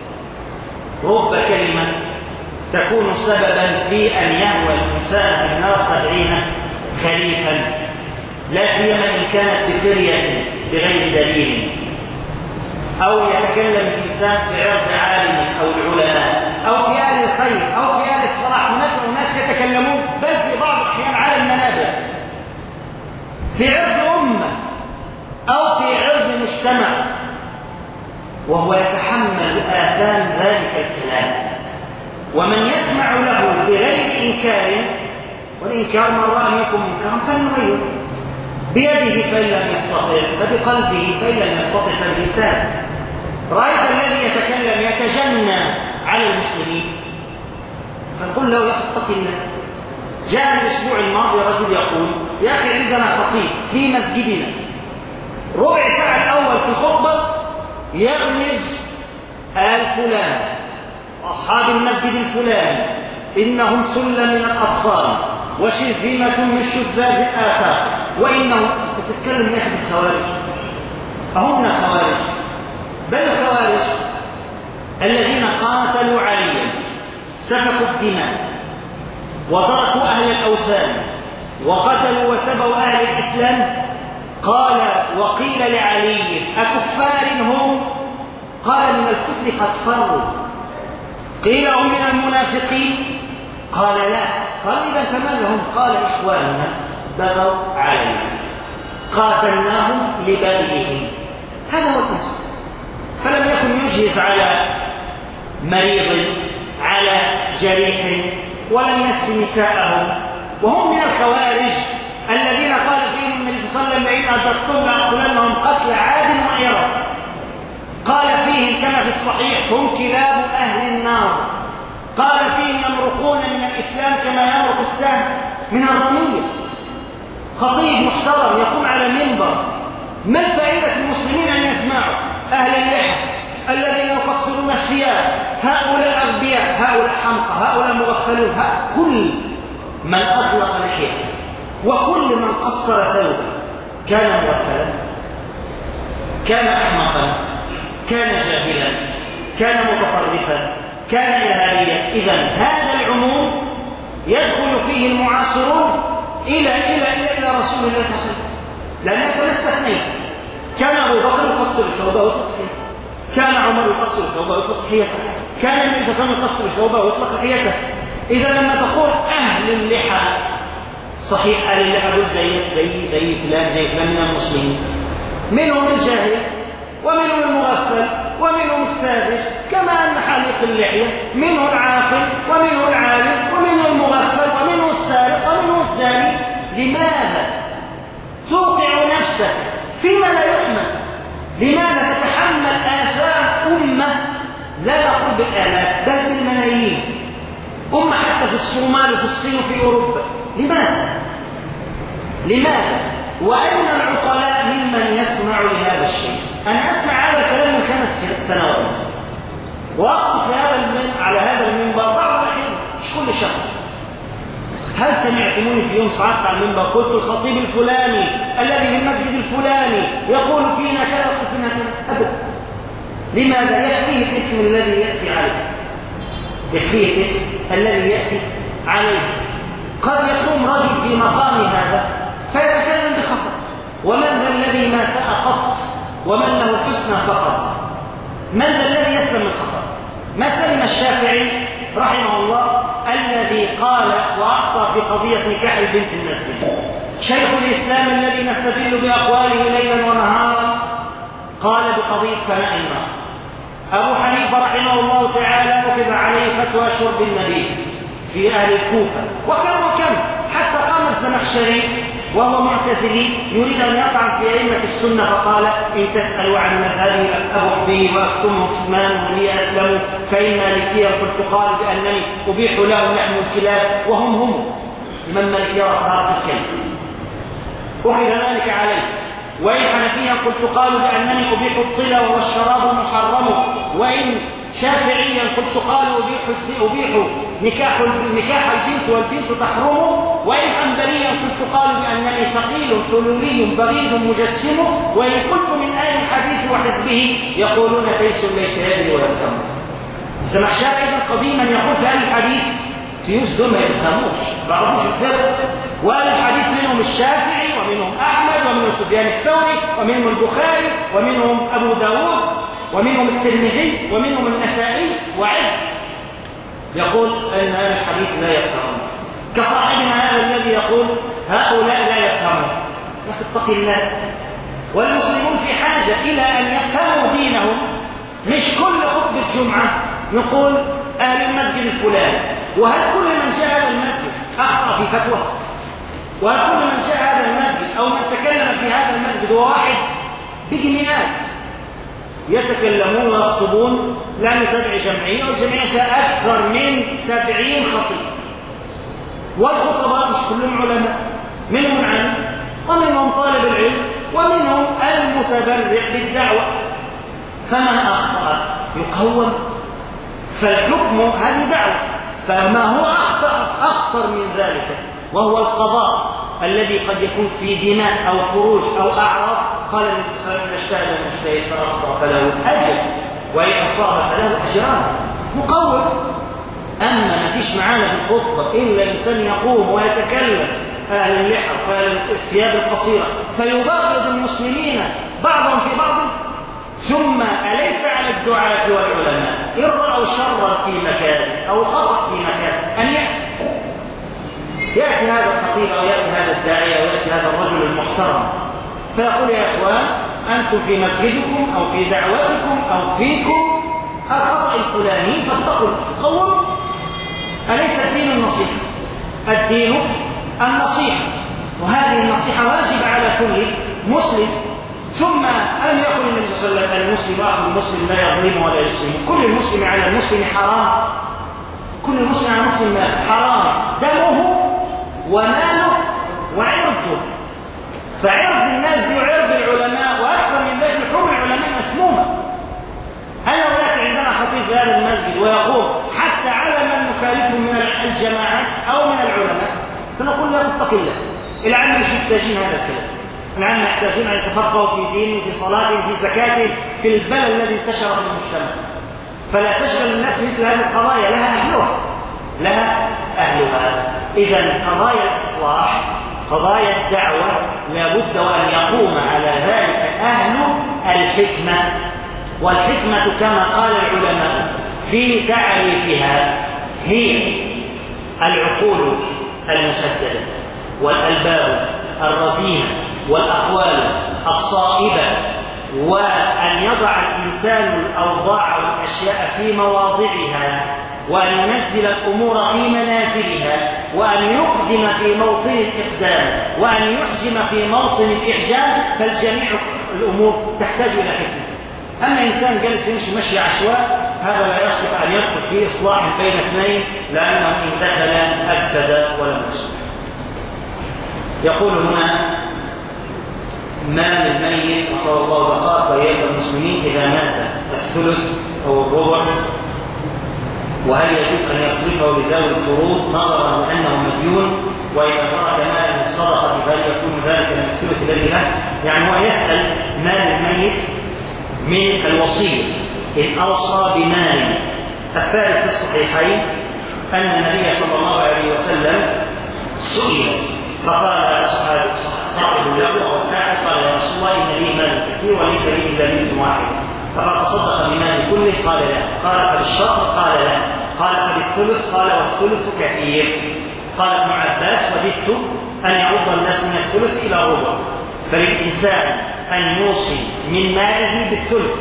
رب كلمة تكون سببا في أن يهوى الإنسان في النار سبعين خريفا، لا سيما إن كانت بفرية بغير دليل، أو يتكلم الإنسان في عرض عالم أو العلماء أو في أهل الخير أو في أهل الصلاح. هناك أناس يتكلمون بل في بعض الأحيان على المنابر في عرض أمة أو في عرض مجتمع، وهو يتحمل آثام ذلك الكلام، ومن يسمع له بغير إنكار، والإنكار من رأى منكم منكرا فليغيره بيده فإن لم يستطع فبقلبه فإن لم يستطع فبلسانه. رأيت الذي يتكلم يتجنى على المسلمين فنقول له يا أخي اتق الله. جاء الأسبوع الماضي رجل يقول يا أخي عندنا خطيب في مسجدنا ربع ساعة الأول في الخطبة يغمز آل فلان وأصحاب المسجد الفلاني إنهم سلة من الأطفال وشرذمة من شذاذ الآفاق، وإنه تتكلم يا أخي بالخوارج. فهم الخوارج، بل الخوارج الذين قاتلوا عليا سفكوا الدماء وتركوا أهل الأوثان وقتلوا وسبوا أهل الإسلام. قال وقيل لعلي أكفار هم؟ قال من الكفر قد فروا. قيل هم من المنافقين؟ قال لا. قال إذا فماذا هم؟ قال إخواننا بغوا علينا قاتلناهم لبغيهم. هذا هو القصد. فلم يكن يجهز على مريض على جريح ولم يسب نساءهم، وهم من الخوارج الذين قال فيهم النبي صلى الله عليه وسلم لئن أدركتم لأقتلنهم قتل عاد وإرم. قال فيهم كما في الصحيح هم كلاب أهل النار. قال فيهم يمرقون من الإسلام كما يمرق السهم من الرمية. خطيب محترم يقوم على المنبر، ما الفائدة المسلمين أن يسمعوا؟ أهل اللحى الذين يقصرون الثياب، هؤلاء الأغبياء، هؤلاء حمقى، هؤلاء مغفلون، كل من أطلق لحيته وكل من قصر ثوبه كان مغفلا، كان أحمقا، كان جاهلا، كان متطرفا، كان إرهابيا. إذن هذا العموم يدخل فيه المعاصرون إلى إلى إلى إلى رسول الله صلى الله عليه وسلم، لأنك لست اثنين. كان أبو بكر يقصر الثوبة ويطلق لحيته، كان عمر يقصر الثوبة ويطلق لحيته، كان النبي صلى الله عليه وسلم يقصر الثوبة ويطلق لحيته. إذا لما تقول أهل اللحى، صحيح أهل اللحى دول زي زي زي فلان زي فلان من المسلمين، منهم الجاهل ومنهم المغفل ومنهم الساذج، كما أن حالق اللحية منه العاقل ومنه العالم ومنه المغفل ومنه السارق ومنه الزاني. لماذا توقع نفسك فيما لا يحمل؟ لماذا تتحمل آثام أمة لا نقول بالآلاف بل بالملايين، أمة حتى في الصومال وفي الصين وفي أوروبا؟ لماذا؟ لماذا؟ وأين العقلاء ممن يسمع لهذا الشيء؟ أنا أسمع هذا الكلام من خمس سنوات وأقف على هذا المنبر بعض الحين مش كل شهر. هل سمعتموني في يوم صعدت على المنبر قلت الخطيب الفلاني الذي في المسجد الفلاني يقول فينا كذا يقول فينا كذا؟ أبدا. لماذا؟ يأتيه الاسم الذي يأتي عليه، يكفيه الاسم الذي يأتي عليه. قد يقوم رجل في مقام هذا فيتكلم بخطأ، ومن ذا الذي ما ساء قط ومن له الحسنى فقط؟ من ذا الذي يسلم الخطأ؟ ما سلم الشافعي رحمه الله الذي قال وأخطأ في قضية نكاح البنت المسجد. شيخ الإسلام الذي نستدل بأقواله ليلا ونهارا قال بقضية فناء النار. أبو حنيفة رحمه الله تعالى أخذ عليه فتوى شرب النبي في أهل الكوفة، وكم وكم حتى قام الزمخشري وهو معتزلي يريد أن يطعن في أئمة السنة فقال إن تسألوا عن مذهبي أبوح به وأكتمه كتمان ولي أسلموا فإن مالكيا قلت قال بأنني أبيح له لحم الكلاب وهم هم من مالكيا وطهارة الكلب أخذ ذلك عليه. وإن حنفيا قلت قالوا بأنني أبيح الطلا وهو الشراب المحرم، وإن شافعيا قلت قالوا أبيح أبيح نكاح نكاح البنت والبنت تحرم، وإن حنبليا قلت قالوا بأنني ثقيل ثلولي بغيض مجسم، وإن قلت من آل الحديث وحزبه يقولون تيس ليس يدري ولا يفهم. الزمخشري أيضا قديما يقول في آل الحديث في يوسف ما يفهموش بعضوش الفرق، وآل الحديث منهم الشافعي ومنهم أحمد ومنهم سفيان الثوري ومنهم البخاري ومنهم أبو داود ومنهم الترمذي ومنهم النسائي وعد يقول أن أهل الحديث لا يفهمون، كصاحبنا هذا الذي يقول هؤلاء لا يفهمون. يا أخي اتق الله، والمسلمون في حاجة إلى أن يفهموا دينهم، مش كل خطبة جمعة نقول أهل المسجد الفلاني، وهل كل من جاء هذا المسجد أخطأ في فتوى؟ وهل كل من جاء هذا المسجد أو من تكلم في هذا المسجد هو واحد؟ بيجي مئات يتكلمون ويخطبون لا نتبع جمعية، والجمعية فيها أكثر من سبعين خطيب، والخطباء مش كلهم علماء، منهم علم ومنهم طالب العلم ومنهم المتبرع بالدعوة، فمن أخطأ يقوم، فالحكم هذه دعوة، فما هو أخطر, أخطر من ذلك وهو القضاء الذي قد يكون في دماء أو فروج أو أعراض. قال النبي صلى الله عليه وسلم اجتهد المجتهد فأخطأ فله أجر وإن أصاب فله أجران مقوم. أما ما فيش معانا في الخطبة إلا إنسان يقوم ويتكلم أهل اللحى وأهل الثياب القصيرة فيبغض المسلمين بعضهم في بعض، ثم أليس على الدعاة والعلماء إن رأوا شرا في مكان أو خطأ في مكان أن يأتي يأتي هذا الخطيب أو يأتي هذا الداعية أو يأتي هذا الرجل المحترم فيقول يا إخوان أنتم في مسجدكم أو في دعوتكم أو فيكم الخطأ الفلاني فاتقوا تقوموا. أليس الدين النصيحة؟ الدين النصيحة، وهذه النصيحة واجب على كل مسلم. ثم أن يقول النبي صلى الله عليه وسلم المسلم أخو المسلم لا يظلم ولا يسلم، كل المسلم على المسلم حرام، كل المسلم على المسلم حرام دمه وماله وعرضه، فعرض الناس وعرض العلماء وأكثر من ذلك لحوم العلماء مسمومة. أنا ولكن عندنا خطيب في هذا المسجد ويقول حتى على من نخالفهم من الجماعات أو من العلماء سنقول له اتق الله، العلم مش محتاجين هذا الكلام، العلم يحتاجون أن يتفقهوا في دينه في صلاته في زكاته في البلد الذي انتشر في المجتمع. فلا تشغل الناس مثل هذه القضايا، لها أهلها لها أهلها. إذا قضايا الإصلاح قضايا الدعوة لا بد وأن يقوم على ذلك أهل الحكمة، والحكمة كما قال العلماء في تعريفها هي العقول المسددة والألباب الرزينة والأقوال الصائبة، وأن يضع الإنسان الأوضاع والأشياء في مواضعها، وأن ينزل الأمور في منازلها، وأن يقدم في موطن الإقدام، وأن يحجم في موطن الإحجام، فالجميع الأمور تحتاج إلى حكمة. أما إنسان جالس يمشي مشي عشواء هذا لا يصلح أن يدخل في إصلاح بين اثنين، لأنه إن دخل أفسد ولم يصلح. يقول هنا مال الميت وقال الله بقاء ويبقى المسلمين إذا مات الثلث أو الربع، وهل يجوز أن يصرفه لذوي الفروض نظرا لأنه مديون، وإذا ترك مالا الصدقة فهل يكون ذلك من الثلث الذي له؟ يعني هو يسأل مال الميت من الوصية إن أوصى بمال. الثالث في الصحيحين أن النبي صلى الله عليه وسلم سئل فقال صاحب له أو ساعد قال يا رسول الله إن لي مال كثير وليس لي إلا بنت واحدة، فقال تصدق بمال كله؟ قال لا. قال فبالشرط؟ قال لا. قال فبالثلث، قال والثلث كثير. قال ابن عباس وددت أن يعود الناس من الثلث إلى الربع، فللإنسان أن يوصي من ماله بالثلث،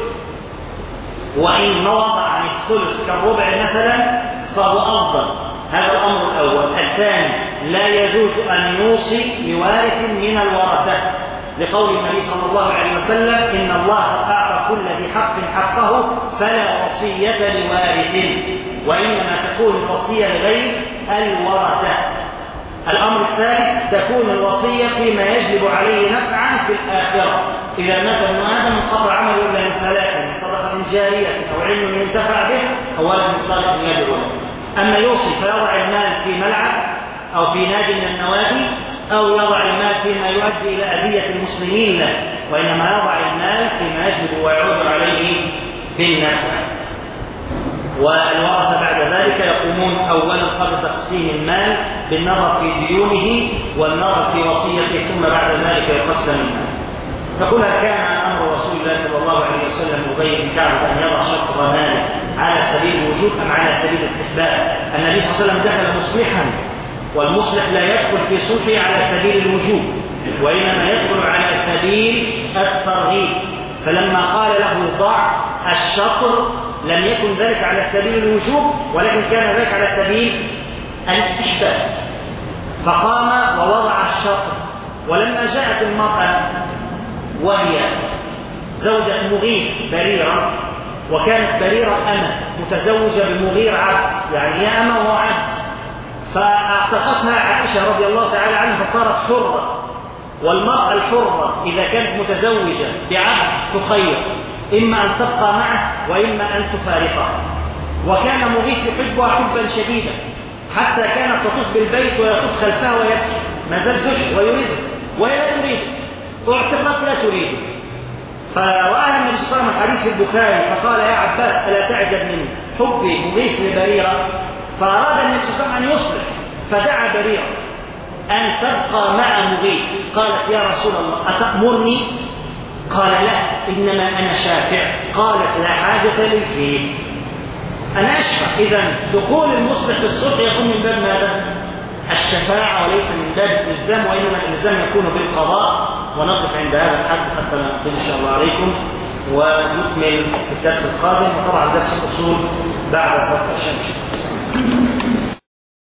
وإن وضع عن الثلث كالربع مثلا فهو أفضل. هذا الأمر الأول. الثاني لا يجوز أن يوصي لوارث من الورثة، لقول النبي صلى الله عليه وسلم إن الله أعطى كل ذي حق حقه فلا وصية لوارث، وإنما تكون الوصية لغير الورثة. الأمر الثالث تكون الوصية فيما يجلب عليه نفعا في الآخرة. إذا مات ابن آدم انقطع عمله إلا من ثلاث: من صدقة جارية أو علم ينتفع به أو ولد صالح يدعو له. أما يوصي فيضع المال في ملعب أو في نادي من النوادي، أو يضع المال فيما يؤدي إلى أذية المسلمين له، وإنما يضع المال فيما يجلب ويعود عليه بالنفع. والورثة بعد ذلك يقومون أولا قبل تقسيم المال بالنظر في ديونه والنظر في وصيته، ثم بعد ذلك يقسم المال. فقل كان أمر رسول الله صلى الله عليه وسلم أبي بن كعب أن يضع شطر ماله على سبيل الوجوب أم على سبيل الاستحباب؟ النبي صلى الله عليه وسلم دخل مصلحا، والمصلح لا يدخل في صلحه على سبيل الوجوب، وإنما يدخل على سبيل الترغيب. فلما قال له ضع الشطر لم يكن ذلك على سبيل الوجوب، ولكن كان ذلك على سبيل الاستحباب. فقام ووضع الشطر. ولما جاءت المرأة وهي زوجة مغير بريرة، وكانت بريرة أمة متزوجة بمغير عبد، يعني هي أمة وهو عبد، فاعتقتها عائشة رضي الله تعالى عنها فصارت حرة. والمرأة الحرة إذا كانت متزوجة بعبد تخير، إما أن تبقى معه وإما أن تفارقه. وكان مغيث يحبها حبا شديدا، حتى كانت تطوف بالبيت ويطوف خلفها ويبكي، ما زال زوجها ويريده وهي لا تريده، اعتقت لا تريده. فرآها النبي صلى الله عليه وسلم الحديث في البخاري فقال يا عباس ألا تعجب من حب مغيث لبريرة؟ فأراد النبي صلى الله عليه وسلم أن يصلح، فدعا بريرة أن تبقى مع مغيث. قالت يا رسول الله أتأمرني؟ قال لا، إنما أنا شافع. قالت لا حاجة لي فيه، أنا أشفع. إذن دخول المصلح في الصلح يكون من باب ماذا؟ الشفاعة، وليس من باب الإلزام، وإنما الإلزام يكون بالقضاء. ونقف عند هذا الحد حتى نقف إن شاء الله عليكم، ونكمل في الدرس القادم، وطبعا درس الأصول بعد صلاة الشمس.